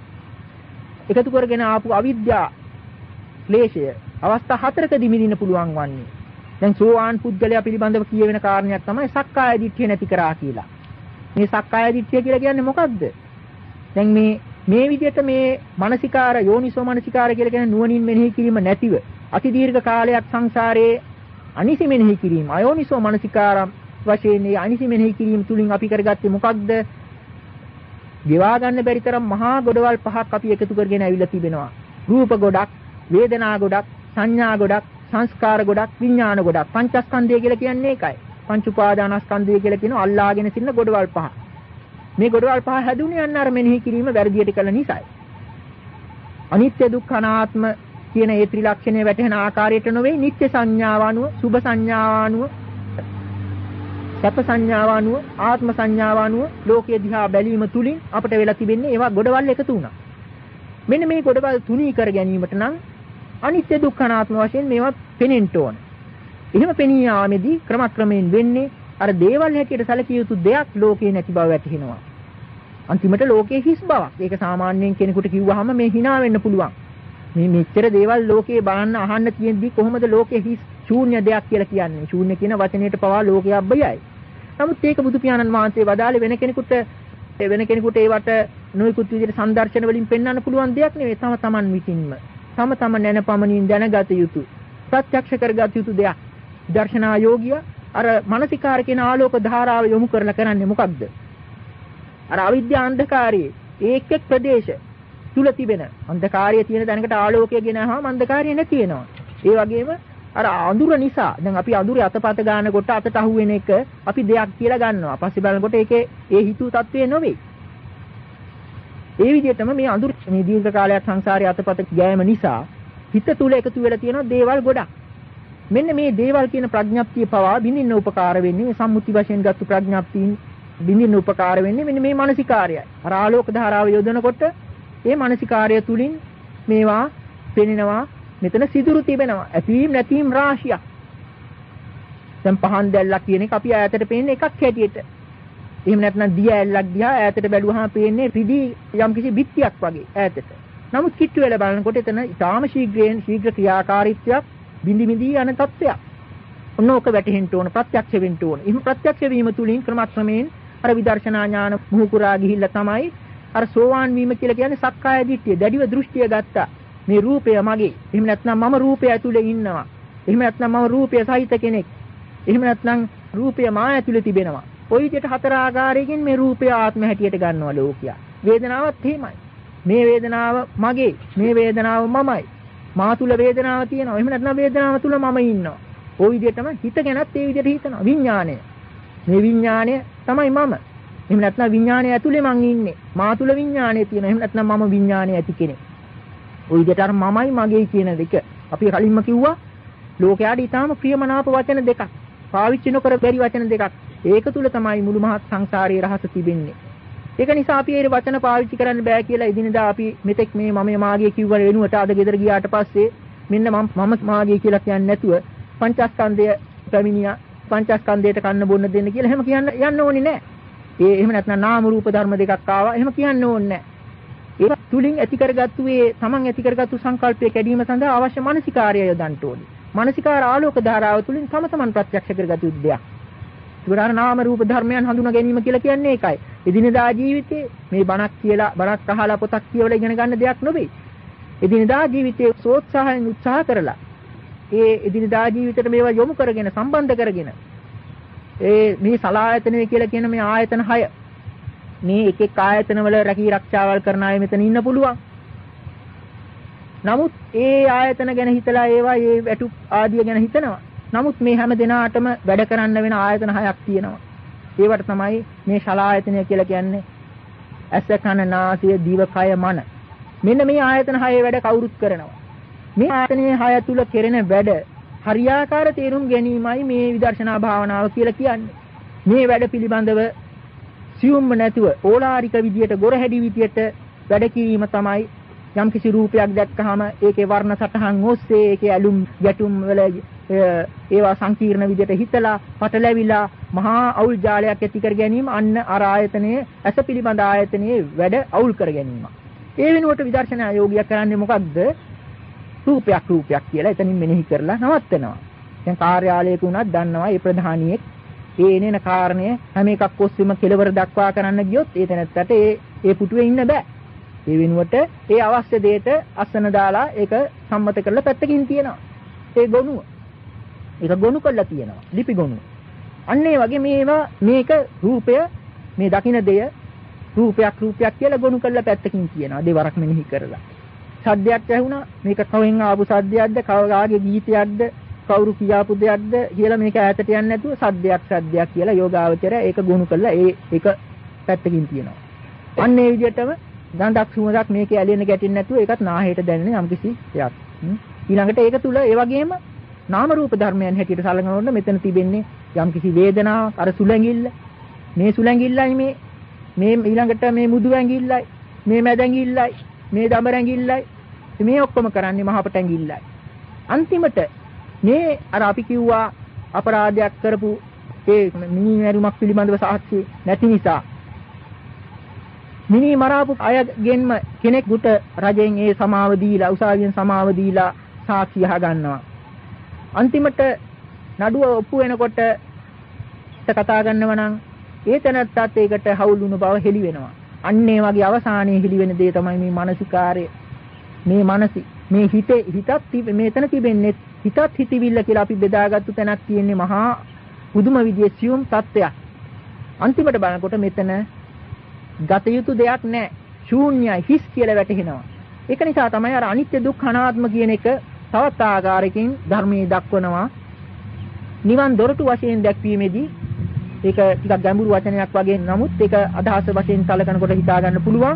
එකතු කරගෙන ආපු අවිද්‍යා ක්ලේශය අවස්ථා හතරකදී මිදින්න පුළුවන් වන්නේ. දැන් සෝවාන් පුද්ගලයා පිළිබඳව කියවෙන කාරණයක් තමයි සක්කාය දිට්ඨිය නැති කරා කියලා. මේ සක්කාය දිට්ඨිය කියලා කියන්නේ මොකක්ද? දැන් මේ විදිහට මේ මානසිකාර යෝනිසෝ මානසිකාර කියලා කියන නුවණින් මෙනෙහි කිරීම නැතිව අති දීර්ඝ කාලයක් සංසාරේ අනිසි මෙනෙහි කිරීම අයෝනිසෝ මානසිකාරම් වශයෙන් මේ අනිසි මෙනෙහි කිරීම තුලින් අපි කරගත්තේ මොකක්ද? ගෙවා ගන්න බැරි තරම් මහා ගොඩවල් පහක් අපි එකතු කරගෙන ඇවිල්ලා තිබෙනවා. රූප ගොඩක්, වේදනා ගොඩක්, සංඥා ගොඩක්, සංස්කාර ගොඩක්, විඥාන ගොඩක්. පංචස්කන්ධය කියලා කියන්නේ ඒකයි. පංච උපාදානස්කන්ධය කියලා කියනවා අල්ලාගෙන සිටින ගොඩවල් පහ. මේ ගොඩවල් පහ හැදුනේ යන්න අර මෙනෙහි කිරීම වැරදියට කළ නිසායි. අනිත්‍ය දුක්ඛ අනාත්ම කියන ඒ ත්‍රිලක්ෂණය වැටහෙන ආකාරයට නොවේ නිත්‍ය සංඥාව අනුව, සුභ සංඥාව අනුව, සැප සංඥාව අනුව, ආත්ම සංඥාව අනුව ලෝකයේ දිහා බැලීම තුලින් අපට වෙලා තිබෙන්නේ ඒවා ගොඩවල් එකතු වුණා. මෙන්න මේ ගොඩවල් තුනී කර ගැනීමට නම් අනිත්‍ය දුක්ඛ අනාත්ම වශයෙන් මේවා පෙනෙන්න ඕන. එහෙම පෙනී යාමේදී ක්‍රමක්‍රමයෙන් වෙන්නේ අර දේවල් හැටියට සැලකිය යුතු දෙයක් ලෝකේ නැති බව වැටහෙනවා. අන්තිමට ලෝකේ හිස් බවක්. ඒක සාමාන්‍යයෙන් කෙනෙකුට කිව්වහම මේ hina වෙන්න පුළුවන්. මේ මෙච්චර දේවල් ලෝකේ බලන්න අහන්න තියෙද්දි කොහොමද ලෝකේ හිස් ශූන්‍ය දෙයක් කියලා කියන්නේ? ශූන්‍ය කියන වචනයට පවා ලෝකයේ අබ්බයයි. නමුත් ඒක බුදු පියාණන් වහන්සේ වදාළේ වෙන කෙනෙකුට ඒවට නොයෙකුත් විදිහට සංදර්ශන වලින් පෙන්වන්න පුළුවන් දෙයක් නෙවෙයි. තම තමන් විසින්ම තම නැනපමණින් දැනගත යුතු ප්‍රත්‍යක්ෂ කරගත යුතු දෙයක්. දර්ශනා යෝගිය අර මානසිකාර කියන ආලෝක ධාරාව යොමු කරලා කරන්නේ මොකක්ද? අර අවිද්‍යා අන්ධකාරයේ ඒක් එක් ප්‍රදේශ තුල තිබෙන අන්ධකාරය තියෙන තැනකට ආලෝකය ගෙනහම අන්ධකාරය නැති වෙනවා. ඒ වගේම අර අඳුර නිසා දැන් අපි අඳුරේ අතපත ගන්නකොට අතට අහුවෙන එක අපි දෙයක් කියලා ගන්නවා. පස්සේ බලනකොට ඒකේ ඒ හිතු තත්ත්වය නෙවෙයි. ඒ විදිහටම මේ අඳුර මේ දීර්ඝ කාලයක් සංසාරයේ අතපත ගෑම නිසා හිත තුල එකතු වෙලා තියෙන දේවල් ගොඩක්. මෙන්න මේ දේවල් කියන ප්‍රඥප්තිය පවා බින්දින්න උපකාර වෙන්නේ මේ සම්මුති වශයෙන් ගත්තු ප්‍රඥප්තියින් බින්දින්න උපකාර වෙන්නේ මෙන්න මේ මානසිකාර්යයි. අර ආලෝක ධාරාව යොදනකොට ඒ මානසිකාර්ය තුලින් මේවා පෙනෙනවා. මෙතන සිදුරු තිබෙනවා. ඇතීම් නැතිම් රාශියක්. දැන් පහන් දැල්ලක් කියන එක අපි ඈතට පේන්නේ එකක් හැටියට. එහෙම නැත්නම් දිය ඇල්ලක් දිහා ඈතට බැලුවහම පේන්නේ රිදී යම්කිසි බිත්තියක් වගේ ඈතට. නමුත් කිට්ටු වෙලා බලනකොට එතන ඊටාම ශීඝ්‍ර ක්‍රියාකාරීත්වයක් බිඳි යන තත්ත්වයක්. ඔන්න ඕක වැටහෙන්න ඕන ප්‍රත්‍යක්ෂ වෙන්න ඕන. එහෙම ප්‍රත්‍යක්ෂ වීම තුලින් ක්‍රමක්‍රමයෙන් අර විදර්ශනා ඥාන මුහුකුරා ගිහිල්ලා තමයි අර සෝවාන් වීම කියලා කියන්නේ සක්කාය දිට්ඨිය දැඩිව දෘෂ්ටිය ගත්තා. මේ රූපය මගේ. එහෙම නැත්නම් මම රූපය ඇතුලේ ඉන්නවා. එහෙම නැත්නම් මම රූපය සහිත කෙනෙක්. එහෙම නැත්නම් රූපය මා ඇතුලේ තිබෙනවා. ওই විදිහට හතර ආකාරයකින් මේ රූපය ආත්ම හැටියට ගන්නවා ලෝකයා. වේදනාවත් එහෙමයි. මේ වේදනාව මගේ. මේ වේදනාව මමයි. මා තුල වේදනාව තියෙනවා. එහෙම නැත්නම් වේදනාව තුල මම ඉන්නවා. ওই විදිහටම හිත ගැනත් ඒ විදිහට හිතනවා. විඥාණය. මේ විඥාණය තමයි මම. එහෙම නැත්නම් විඥාණය ඇතුලේ මං ඉන්නේ. මා තුල විඥාණය තියෙනවා. එහෙම නැත්නම් මම විඥාණය ඇති කෙනෙක්. ওই විදිහට අර මමයි මගේ කියන දෙක අපි කලින්ම කිව්වා ලෝකයාට ඊටාම ප්‍රියමනාප වචන දෙකක් පාවිච්චි නොකර බැරි වචන දෙකක් ඒක තුල තමයි මුළු මහත් සංසාරයේ රහස තිබෙන්නේ. ඒක නිසා අපි ඒ වචන පාවිච්චි කරන්න බෑ කියලා එදිනෙදා අපි මෙතෙක් මේ මම මාගේ කිව්ව වෙනුවට අද ගෙදර ගියාට පස්සේ මෙන්න මම මාගේ කියලා කියන්නේ නැතුව පංචස්කන්ධය පැමිණියා පංචස්කන්ධයට කන්න බොන්න දෙන්න කියලා එහෙම කියන්න යන්න ඕනේ නෑ. ඒ එහෙම නැත්නම් නාම රූප ධර්ම දෙකක් ආවා එහෙම කියන්න ඕනේ නෑ. ඒ තුලින් ඇති කරගත්තු ඒ තමන් ඇති කරගත්තු සංකල්පය කැඩීම සඳහා අවශ්‍ය මානසිකාර්යය යොදන්න ඕනේ. මානසිකාර ආලෝක ධාරාව තුලින් තම තමන් ප්‍රත්‍යක්ෂ කරගත යුතු දෙයක්. ඒකට නාම රූප ධර්මයන් හඳුනා ගැනීම කියලා කියන්නේ ඒකයි. එදිනෙදා ජීවිතේ මේ බණක් කියලා බණක් අහලා පොතක් කියවලා ඉගෙන ගන්න දෙයක් නෙවෙයි. එදිනෙදා ජීවිතේ සෝත්සාහයෙන් උත්සාහ කරලා ඒ එදිනෙදා ජීවිතේට මේවා යොමු කරගෙන සම්බන්ධ කරගෙන මේ සලායතනෙ කියලා කියන මේ ආයතන 6 මේ එක එක ආයතන වල රැකී ආරක්ෂාවල් කරන අය මෙතන ඉන්න පුළුවන්. නමුත් ඒ ආයතන ගැන හිතලා ඒවා ඒ වැටු ආදිය ගැන හිතනවා. නමුත් මේ හැම දිනාටම වැඩ කරන්න වෙන ආයතන 6ක් තියෙනවා. ඒවට තමයි මේ සලායතනය කියලා කියන්නේ. ඇස කන නාසය දිව කය මන. මෙන්න මේ ආයතන 6 වැඩ කවුරුත් කරනවා. මේ ආයතනයේ 6 තුල කෙරෙන වැඩ හරියාකාර තේරුම් ගැනීමයි මේ විදර්ශනා භාවනාව කියලා කියන්නේ. මේ වැඩ පිළිබඳව සියුම්ම නැතුව ඕලාරික විදියට ගොරහැඩි විදියට වැඩ කිරීම තමයි යම්කිසි රූපයක් දැක්කහම ඒකේ වර්ණ සටහන් ඔස්සේ ඒකේ ඇලුම් ගැටුම් වල ඒවා සංකීර්ණ විදියට හිතලා පටලැවිලා මහා අවුල් ජාලයක් ඇති කර ගැනීම අන්න අර ආයතනයේ ඇස පිළිබඳ ආයතනයේ වැඩ අවුල් කර ගැනීම. ඒ වෙනුවට විදර්ශනා යෝගියා කරන්නේ මොකක්ද? රූපයක් කියලා එතනින් මෙනෙහි කරලා නවත්තනවා. දැන් කාර්යාලයක උනත් දන්නවා ඒ ප්‍රධානියෙක් ඒ එනේන කාරණය හැම එකක් ඔස්සේම කෙලවර දක්වා කරන්න ගියොත් ඒ තැනත්තට ඒ පුටුවේ ඉන්න බෑ. ඒ වෙනුවට ඒ අවශ්‍ය දෙයට අසන දාලා ඒක සම්මත කරලා පැත්තකින් තියනවා. ඒ ගොනුව. ඒක ගොනු කරලා තියනවා. ලිපි ගොනුව. අන්න ඒ වගේ මේක රූපය මේ දකින්න දෙය රූපයක් කියලා ගොනු කරලා පැත්තකින් තියනවා. දෙවරක් මෙනෙහි කරලා. සද්දයක් ඇහුණා මේක කවෙන් ආපු සද්දයක්ද කවගේ ගීතයක්ද කවුරු කියාපු දෙයක්ද කියලා මේක ඈතට යන්නේ නැතුව සද්දයක් කියලා යෝගාවචරය ඒක ගොනු කරලා ඒක පැත්තකින් තියනවා. අන්න ඒ විදිහටම ගඳක් සුවඳක් මේකේ ඇලෙන්න ගැටෙන්නේ නැතුව ඒකත් නාහයට දැනෙන යම්කිසි දෙයක්. ඊළඟට ඒක තුල ඒ වගේම නාම රූප ධර්මයන් හැටියට සලකනකොට මෙතන තිබෙන්නේ යම්කිසි වේදනාවක් අර සුලැඟිල්ල මේ සුලැඟිල්ලයි මේ ඊළඟට මේ මුදු ඇඟිල්ලයි මේ මැද ඇඟිල්ලයි මේ දඹර ඇඟිල්ලයි මේ ඔක්කොම කරන්නේ මහපට ඇඟිල්ලයි. අන්තිමට මේ අර අපි කිව්වා අපරාධයක් කරපු ඒ මිනිමරුමක් පිළිබඳව සාක්ෂි නැති නිසා මිනි මරාපු අයගෙන්ම කෙනෙකුට රජෙන් ඒ සමාව දීලා උසාවියෙන් සමාව දීලා සාක්ෂි අහ ගන්නවා. අන්තිමට නඩුව ඔප්පු වෙනකොට කතා ගන්නව නම් ඒ තැනටත් ඒකට හවුල් වුණ බව හෙළි වෙනවා. අන්න ඒ වගේ අවසානයේ හෙළි වෙන දේ තමයි මේ මානසිකාර්ය. මේ මානසි මේ හිතත් මේතන තිබෙන්නේ හිතත් හිතවිල්ල කියලා අපි බෙදාගත්තු තැනක් තියෙන්නේ මහා පුදුම විදියේ සියුම් තත්ත්වයක්. අන්තිමට බලනකොට මෙතන ගත යුතු දෙයක් නැහැ. ශූන්‍යයි හිස් කියලා වැටහෙනවා. ඒක නිසා තමයි අර අනිත්‍ය දුක්ඛ අනාත්ම කියන එක තවත් ආකාරයකින් ධර්මයේ දක්වනවා. නිවන් දොරටු වශයෙන් දැක්වීමේදී ඒක ටිකක් ගැඹුරු වචනයක් වගේ නමුත් ඒක අදහස වශයෙන් සලකනකොට හිතා ගන්න පුළුවන්.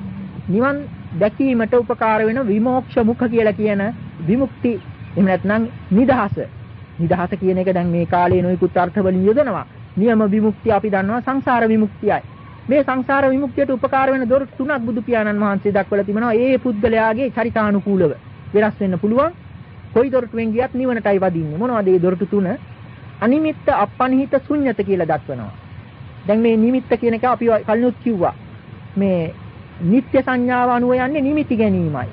නිවන් දැකීමට උපකාර වෙන විමෝක්ෂ මුඛ කියලා කියන විමුක්ති එහෙම නැත්නම් නිදහස. නිදහස කියන එක දැන් මේ කාලේ නොයෙකුත් අර්ථවලින් යොදනවා. නියම විමුක්තිය අපි දන්නවා සංසාර විමුක්තියයි. මේ සංසාර විමුක්තියට උපකාර වෙන දොරටු තුනක් බුදු පියාණන් වහන්සේ දක්වලා තිබෙනවා. ඒ පුද්ගලයාගේ චරිතානුකූලව වෙනස් වෙන්න පුළුවන්. කොයි දොරටුවෙන් ගියත් නිවනටයි වදින්නේ. මොනවද මේ දොරටු තුන? අනිමිත්ත අපනිහිත ශුන්්‍යත කියලා දක්වනවා. දැන් මේ නිමිත්ත කියන එක අපි කලිනුත් කිව්වා. මේ නිත්‍ය සංඥාව අනුව යන්නේ නිමිති ගැනීමයි.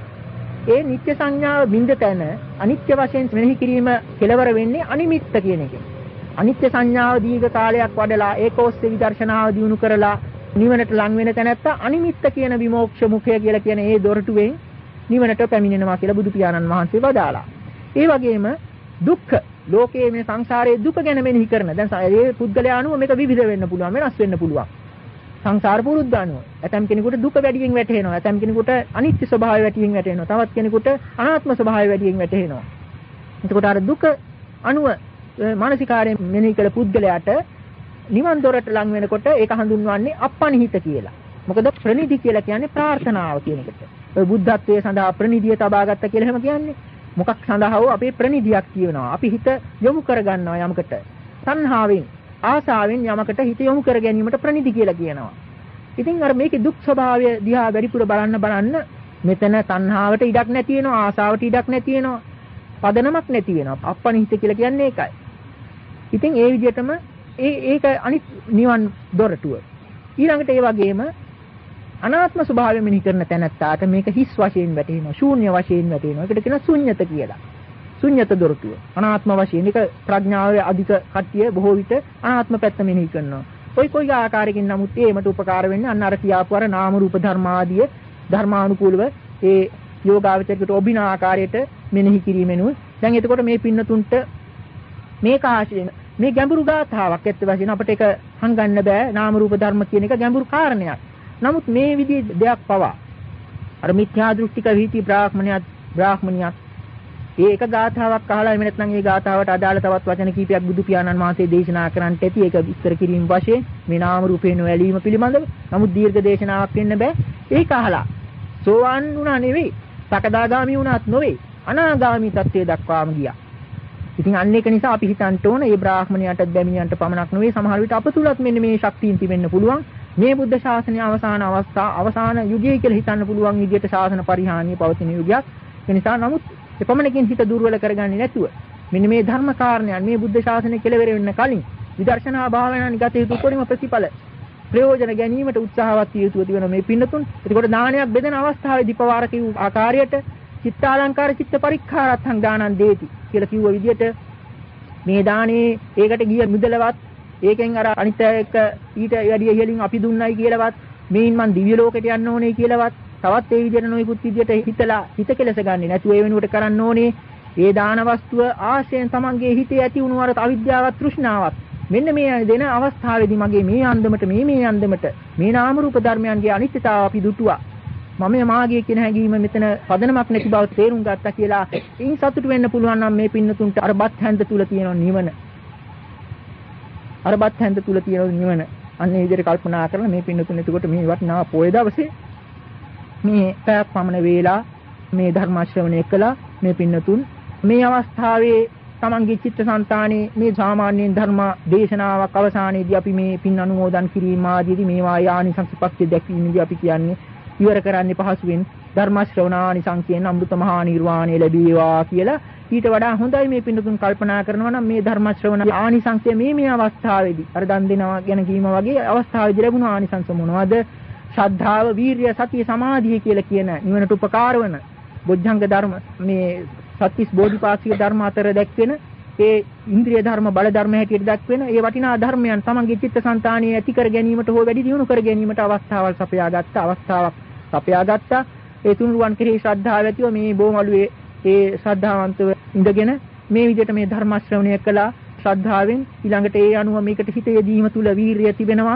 ඒ නිත්‍ය සංඥාව බින්ද තැන අනිත්‍ය වශයෙන් මෙනෙහි කිරීම කෙලවර වෙන්නේ අනිමිත්ත කියන එකෙන්. අනිත්‍ය සංඥාව දීර්ඝ කාලයක් වඩලා ඒකෝස්සේ විදර්ශනාව දියුණු කරලා නිවනට ලං වෙන තැනත්ත අනිමිත්ත කියන විමෝක්ෂ මුඛය කියලා කියන ඒ දොරටුවෙන් නිවනට පැමිණෙනවා කියලා බුදු පියාණන් වහන්සේ වදාලා. ඒ වගේම දුක්ඛ ලෝකයේ මේ සංසාරයේ දුක ගැන මෙනෙහි කරන. දැන් ඒ පුද්ගලයා අනුව මේක විවිධ වෙන්න පුළුවන්, වෙනස් වෙන්න පුළුවන්. සංසාර පුරුද්ද අනුව. ඇතම් කෙනෙකුට දුක වැඩියෙන් වැටහෙනවා. ඇතම් කෙනෙකුට අනිත්‍ය ස්වභාවය වැඩියෙන් වැටහෙනවා. තවත් කෙනෙකුට අනාත්ම ස්වභාවය වැඩියෙන් වැටහෙනවා. එතකොට අර දුක අනුව මානසිකාරයෙන් මෙනෙහි කළ පුද්ගලයාට නිවන් දොරට ලං වෙනකොට ඒක හඳුන්වන්නේ අපනිහිත කියලා. මොකද ප්‍රනිධි කියලා කියන්නේ ප්‍රාර්ථනාව කියන එකට. ඔය බුද්ධත්වයේ සඳහා ප්‍රනිධිය තබා ගත්ත කියලා එහෙම කියන්නේ. මොකක් සඳහාව අපේ ප්‍රනිධියක් කියනවා. අපි හිත යොමු කර ගන්නවා යමකට. සංහාවෙන් ආසාවෙන් යමකට හිත යොමු කර ගැනීමට ප්‍රනිධි කියලා කියනවා. ඉතින් අර මේකේ දුක් ස්වභාවය දිහා වැඩිපුර බලන්න මෙතන තණ්හාවට ඉඩක් නැති වෙනවා, ආසාවට ඉඩක් නැති වෙනවා, පදනමක් නැති වෙනවා. අපනිහිත කියලා කියන්නේ ඒකයි. ඉතින් ඒ විදිහටම ඒක අනිත් නිවන් දොරටුව. ඊළඟට ඒ වගේම අනාත්ම ස්වභාවය මෙහි කරන තැනත්තාට මේක හිස් වශයෙන් වැටෙනවා, ශූන්‍ය වශයෙන් වැටෙනවා. ඒකට කියනවා ශුන්්‍යත කියලා. ශුන්්‍යත දොරටුව. අනාත්ම වශයෙන් ඒක ප්‍රඥාවේ අධික කට්ටිය බොහෝ විට අනාත්ම පැත්ත මෙහි කරනවා. කොයි ආකාරයකින් නමුත් ඒකට උපකාර වෙන්නේ අන්න අර කියාපු අර නාම රූප ධර්ම ආදී ධර්මානුකූලව ඒ යෝගාවචරයට ඔබින ආකාරයට මෙනෙහි කිරීමෙනුයි. දැන් එතකොට මේ පින්නතුන්ට මේක ආශ්‍රයෙන් මේ ගැඹුරු ගාථාවක් ඇත්ත වශයෙන් අපිට ඒක හංගන්න බෑ. නාම රූප ධර්ම කියන එක ගැඹුරු කාරණයක්. නමුත් මේ විදිහේ දෙයක් පවා අර මිත්‍යා දෘෂ්ටික වීති බ්‍රාහ්මණියක් ඒක ගාථාවක් අහලා එහෙම නැත්නම් ඒ ගාථාවට අදාළ තවත් වචන කීපයක් බුදු පියාණන් වහන්සේ දේශනා කරන්නට ඇති. ඒක විස්තර කිරීම වශයෙන් මේ නාම රූපේන වැළීම පිළිබඳව. නමුත් දීර්ඝ දේශනාවක් වෙන්න බෑ. ඒක අහලා සෝවාන් වුණා නෙවෙයි, සකදාගාමි වුණාත් නොවේ, අනාගාමි තත්ත්වයට දක්වාම ගියා. ඉතින් අන්න ඒක නිසා අපි හිතන්න ඕන මේ බ්‍රාහ්මණයාට බැමිණියන්ට පමණක් නෙවෙයි, සමහර විට අප තුලත් මෙන්න මේ ශක්තියින් තිබෙන්න පුළුවන්. මේ බුද්ධ ශාසනයේ අවසාන අවස්ථා අවසාන යුගය කියලා හිතන්න පුළුවන් විදිහට ශාසන පරිහානිය පවතින යුගයක්. ඒ නිසා නමුත් එපමණකින් හිත දුර්වල කරගන්නේ නැතුව මෙන්න මේ ධර්ම කාරණයන් මේ බුද්ධ ශාසනය කෙලවර වෙන්න කලින් විදර්ශනා භාවනාවනි ගත යුතු උපරිම ප්‍රතිඵල ප්‍රයෝජන ගැනීමට උත්සාහවත් විය යුතු වෙන මේ පින්නතුන්. එතකොට දානයක් බෙදෙන අවස්ථාවේදී පවාරක වූ ආකාරයට චිත්තාලංකාර චිත්ත පරික්ඛාරත්තං දානං දේති කියලා කිව්ව විදිහට මේ දානේ ඒකට ගිය මුදලවත් ඒකෙන් අර අනිත් එක ඊට වැඩි ඉහළින් අපි දුන්නයි කියලාවත් මේන් මං දිව්‍ය ලෝකෙට යන්න ඕනේ කියලාවත් තවත් ඒ විදිහට නොයෙකුත් විදිහට හිතලා හිත කෙලස ගන්නේ නැතුව ඒ වෙනුවට කරන්න ඕනේ ඒ දාන වස්තුව ආශයෙන් තමන්ගේ හිතේ ඇති වුණු අර අවිද්‍යාවත් තෘෂ්ණාවත් මෙන්න මේ දෙන අවස්ථාවේදී මගේ මේ අන්දමට මේ අන්දමට මේ නාම රූප ධර්මයන්ගේ අනිත්‍යතාව අපි දුටුවා මම මාගේ කියන හැඟීම මෙතන පදනමක් නැති බව තේරුම් ගත්තා කියලා ඉන් සතුටු වෙන්න පුළුවන් නම් මේ පින්නතුන්ට අර බත් හැන්ද තුල තියෙන නිවන අරබත් හැන්ද තුල තියෙන නිවන අන්නේ විදිහට කල්පනා කරලා මේ පින්නතුන් එතකොට මේ වටිනා පොය දවසේ මේ පැයක් පමණ වේලා මේ ධර්ම ශ්‍රවණය කළා මේ පින්නතුන් මේ අවස්ථාවේ තමන්ගේ චිත්තසංතානයේ මේ සාමාන්‍යයෙන් ධර්ම දේශනාවක් අවසානයේදී අපි මේ පින් අනුමෝදන් කිරීම ආදීදී මේවා ආනිසංසපක්ෂ දැක්වීමේදී අපි කියන්නේ ඉවර කරන්නේ පහසුවෙන් ධර්ම ශ්‍රවණානිසංසයෙන් අමෘත මහා නිර්වාණය ලැබේවා කියලා ඊට වඩා හොඳයි මේ පින්නතුන් කල්පනා කරනවා නම් මේ ධර්ම ශ්‍රවණ ආනිසංසය මේ අවස්ථාවේදී අර දන් දෙනවා ගැන කීම වගේ අවස්ථාවේදී ලැබුණු ආනිසංස මොනවද? ශ්‍රද්ධාව, වීරිය, සතිය, සමාධිය කියලා කියන නිවනට උපකාර වන බොජ්ජංග ධර්ම මේ සත්‍තිස් බෝධිපාක්ෂික ධර්ම අතර දැක්වෙන ඒ ඉන්ද්‍රිය ධර්ම බල ධර්ම හැටියට දැක්වෙන ඒ වටිනා ධර්මයන් තමන්ගේ චිත්තසංතානයේ ඇති කර ගැනීමට හෝ වැඩි දියුණු කර ගැනීමට අවස්ථාවක් සපයාගත්තා. ඒ තුනුරුවන් කෙරෙහි ශ්‍රද්ධාව ඇතිව මේ බොමළුවේ ඒ ශ්‍රද්ධාවන්තව ඉඳගෙන මේ විදිහට මේ ධර්ම ශ්‍රවණය කළා ශ්‍රද්ධාවෙන් ඊළඟට ඒ අනුව මේකට හිත යෙදීම තුල වීරිය තිබෙනවා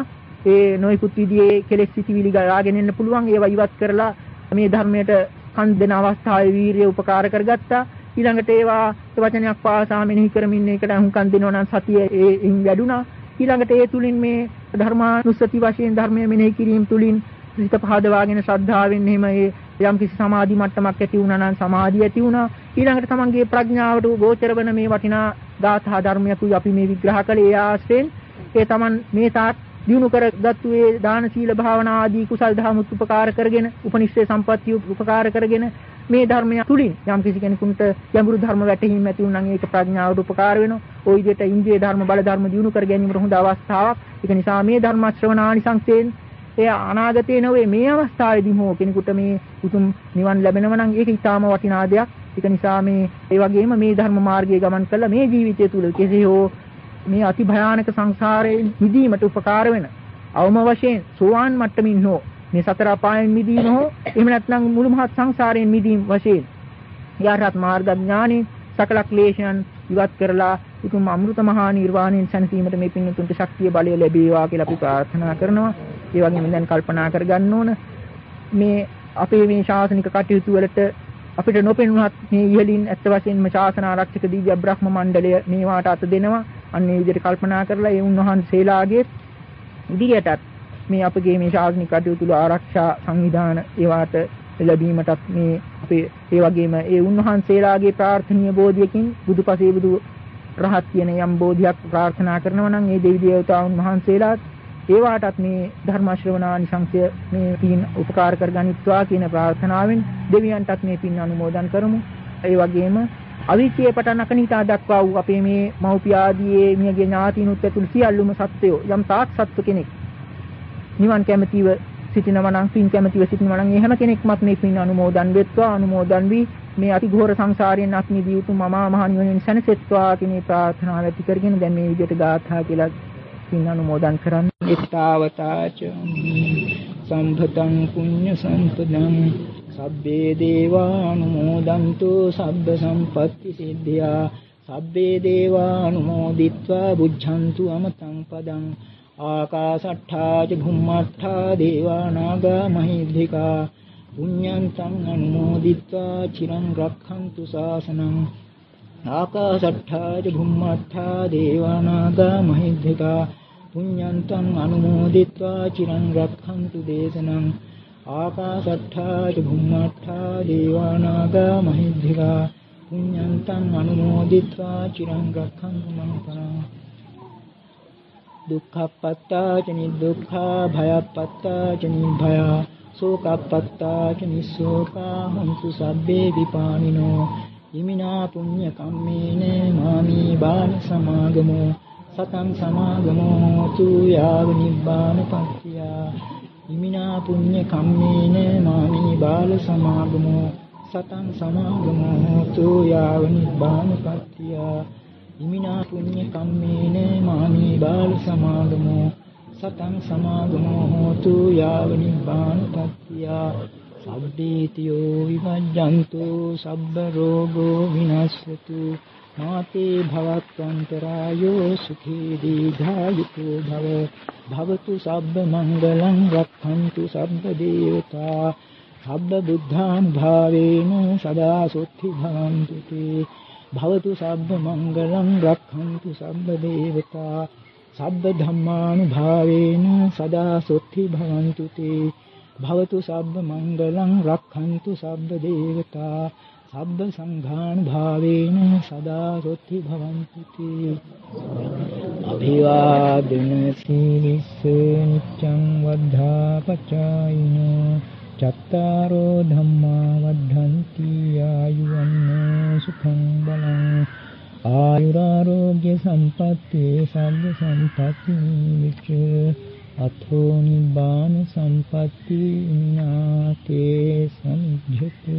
ඒ නොයිකුත් විදිහේ කෙලෙස් සිටිවිලි ගලාගෙන එන්න පුළුවන්. ඒවා ඉවත් කරලා මේ ධර්මයට කන් දෙන අවස්ථාවේ වීරිය උපකාර කරගත්තා. ඊළඟට ඒවා වචනයක් පාසා මෙනෙහි කරමින් ඒකට අහුම්කම් දෙනවා නම් සතිය ඒන් වැඩුණා. ඊළඟට ඒ තුලින් මේ ධර්මානුස්සති වශයෙන් ධර්මය මෙනෙහි කිරීම තුලින් සිත පහදවාගෙන ශ්‍රද්ධාවෙන් එහෙම යම් කිසි සමාධි මට්ටමක් ඇති වුණා නම් සමාධිය ඇති වුණා. ඊළඟට තමන්ගේ ප්‍රඥාවට ගෝචර වන මේ වටිනා ධාතා ධර්මයකුයි අපි මේ විග්‍රහ කළේ. ඒ ආශ්‍රයෙන් ඒ තමන් මේ තාත් දිනු කරගත්තු ඒ දාන සීල භාවනා ආදී කුසල් දහමුත් උපකාර කරගෙන උපනිෂ්ඨේ සම්පත්තිය උපකාර කරගෙන මේ ධර්මය තුලින් යම් කිසි කෙනෙකුට ගැඹුරු ධර්ම වැටහීම ඇති වුණා නම් ඒක ප්‍රඥාවට උපකාර වෙනවා. ওই විදිහට ඉන්ද්‍රිය ධර්ම බල ධර්ම දිනු කර ගැනීමට හොඳ අවස්ථාවක්. ඒක නිසා මේ ධර්ම ශ්‍රවණානිසංසයෙන් ඒ අනාගතේ නොවේ මේ අවස්ථාවේදී හෝ කෙනෙකුට මේ උතුම් නිවන් ලැබෙනවා නම් ඒක ඊටාම වටිනා දෙයක්. ඒක නිසා මේ ඒ වගේම මේ ධර්ම මාර්ගයේ ගමන් කළා මේ ජීවිතය තුල කෙසේ හෝ මේ අති භයානක සංසාරයෙන් මිදීමට උපකාර වෙන අවම වශයෙන් සෝවාන් මට්ටමින් හෝ මේ සතර අපායන් මිදීම හෝ එහෙම නැත්නම් මුළු මහත් සංසාරයෙන් මිදීම වශයෙන් යහපත් මාර්ග ඥානෙ සකල ක්ලේශයන් ඉවත් කරලා උතුම් අමෘත මහා නිර්වාණයෙන් සැනසීමට මේ පින්තුන්ට ශක්තිය බලය ලැබේවා කියලා අපි ප්‍රාර්ථනා කරනවා. ඒ වගේම දැන් කල්පනා කරගන්න ඕන මේ අපේ මේ ශාසනික කටයුතු වලට අපිට නොපෙනුනත් මේ ඉහළින් ඇත්ත වශයෙන්ම ශාසන ආරක්ෂක දිව්‍ය බ්‍රහ්ම මණ්ඩලය මේවාට අත දෙනවා. අන්න ඒ විදිහට කල්පනා කරලා ඒ උන්වහන්සේලාගේ ඉදිරියටත් මේ අපගේ මේ ශාසනික කටයුතු වල ආරක්ෂා සංවිධාන ඒවාට ලැබීමටත් මේ අපේ ඒ වගේම ඒ උන්වහන්සේලාගේ ප්‍රාර්ථනීය බෝධියකින් බුදුපසේ බුදු රහත් කියන යම් බෝධියක් ප්‍රාර්ථනා කරනවා නම් ඒ දෙවි දේවතාවුන් වහන්සේලාත් ඒවාටත් මේ ධර්ම ශ්‍රවණානිසංසය මේ පින් උපකාර කරගනිත්වා කියන ප්‍රාර්ථනාවෙන් දෙවියන්ටත් මේ පින් අනුමෝදන් කරමු. ඒ වගේම අවිචේ පටන් අකනිතා දක්වා වූ අපේ මේ මව්පිය ආදී මියගේ ඥාතිනුත් ඇතුළු සියල්ලුම සත්වයෝ යම් තාක් සත්ව කෙනෙක් නිවන් කැමැතිව සිටිනවා නම් පින් කැමැතිව සිටිනවා නම් ඒ හැම කෙනෙක්මත් මේ පින් අනුමෝදන් වෙත්වා. අනුමෝදන් වී මේ අතිඝෝර සංසාරයෙන් අත් මිදී උතුම් මමා මහ නිවනින් සැනසෙත්වා කියන ප්‍රාර්ථනාව ඇති කරගෙන දැන් මේ විදිහට ගාථා කියලා පින් අනුමෝදන් කරන්න. ඊතාවතාච සම්භතං පුඤ්ඤ සම්පදං සබ්බේ දේවානුමෝදන්තු සබ්බ සම්පත්ති සිද්ධියා සබ්බේ දේවානුමෝදිත්වා බුද්ධන්තු අමතං පදං ආකාශට්ඨා ච භුම්මට්ඨා දේවානාගා මහිද්దికා පුඤ්ඤන්තං අනුමෝදිත්වා චිරං රක්ඛන්තු ශාසනං ආකාශට්ඨා ච භුම්මට්ඨා දේවානාගා මහිද්దికා පුඤ්ඤන්තං අනුමෝදිත්වා චිරං රක්ඛන්තු දේශනං ආකාශට්ඨා ච භුම්මට්ඨා දේවානාගා මහිද්దికා පුඤ්ඤන්තං අනුමෝදිත්වා චිරං රක්ඛන්තු මං පරං දුක්ඛප්පත්තා ච නිදුක්ඛා භයප්පත්තා ච නිභයා සෝකප්පත්තා ච නිස්සෝකා හොන්තු සබ්බේ විපානිනෝ ඉමිනා පුඤ්ඤ කම්මේන මාමී බාල සමාගමෝ සතං සමාගමෝ තු යාව නිබ්බානපත්තියා ඉමිනා පුඤ්ඤ කම්මේන මාමී බාල සමාගමෝ සතං සමාගමෝ තු යාව නිබ්බානපත්තියා ඉමිනා පුඤ්ඤ කම්මේන මාමී බාල සමාගමෝ සතං සමාගමෝ හෝතු යාව නිබ්බානපත්තියා සබ්බීතියෝ විවජ්ජන්තු සබ්බ රෝගෝ විනස්සතු මාතේ භවත්වන්තරායෝ සුඛී දීඝායුකෝ භව භවතු සබ්බ මංගලං රක්ඛන්තු සබ්බ දේවතා සබ්බ බුද්ධානුභාවේන සදා සොත්ති භවන්තු තේ භවතු සබ්බ මංගලං රක්ඛන්තු සබ්බ දේවතා සබ්බ ධම්මානුභාවේන සදා සොත්ති භවන්තු තේ භවතු සබ්බ මංගලං රක්ඛන්තු සබ්බ දේවතා සබ්බ සංඝානුභාවේන සදා සොත්ති භවන්තු තේ අභිවාදන සීලිස්ස නිච්ඡං වද්ධාපචායිනෝ චත්තාරෝ ධම්මා වද්ධන්ති ආයුවන්නෝ සුඛං බලං ආයුරාෝග්‍ය සම්පatti සබ්බ සම්පatti විච්ඡ අතෝ නිබ්බාන සම්පatti නාතේ සම්ජ්ජති.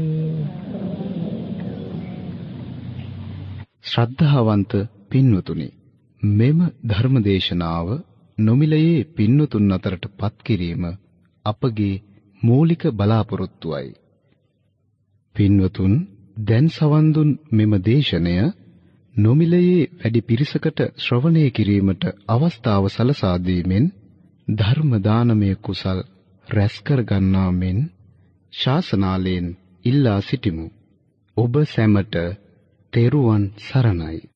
ශ්‍රද්ධාවන්ත පින්වතුනි, මෙම ධර්මදේශනාව නොමිලයේ පින්වතුන් අතරට පත් කිරීම අපගේ මූලික බලාපොරොත්තුවයි. පින්වතුන් දැන් සවන් දුන් මෙම දේශනය නොමිලයේ වැඩි පිරිසකට ශ්‍රවණය කිරීමට අවස්ථාව සලසා දීමෙන් ධර්ම දානමය කුසල් රැස් කර ගන්නා මෙන් ශාසනාලයෙන් ඉල්ලා සිටිමු. ඔබ සැමට තෙරුවන් සරණයි.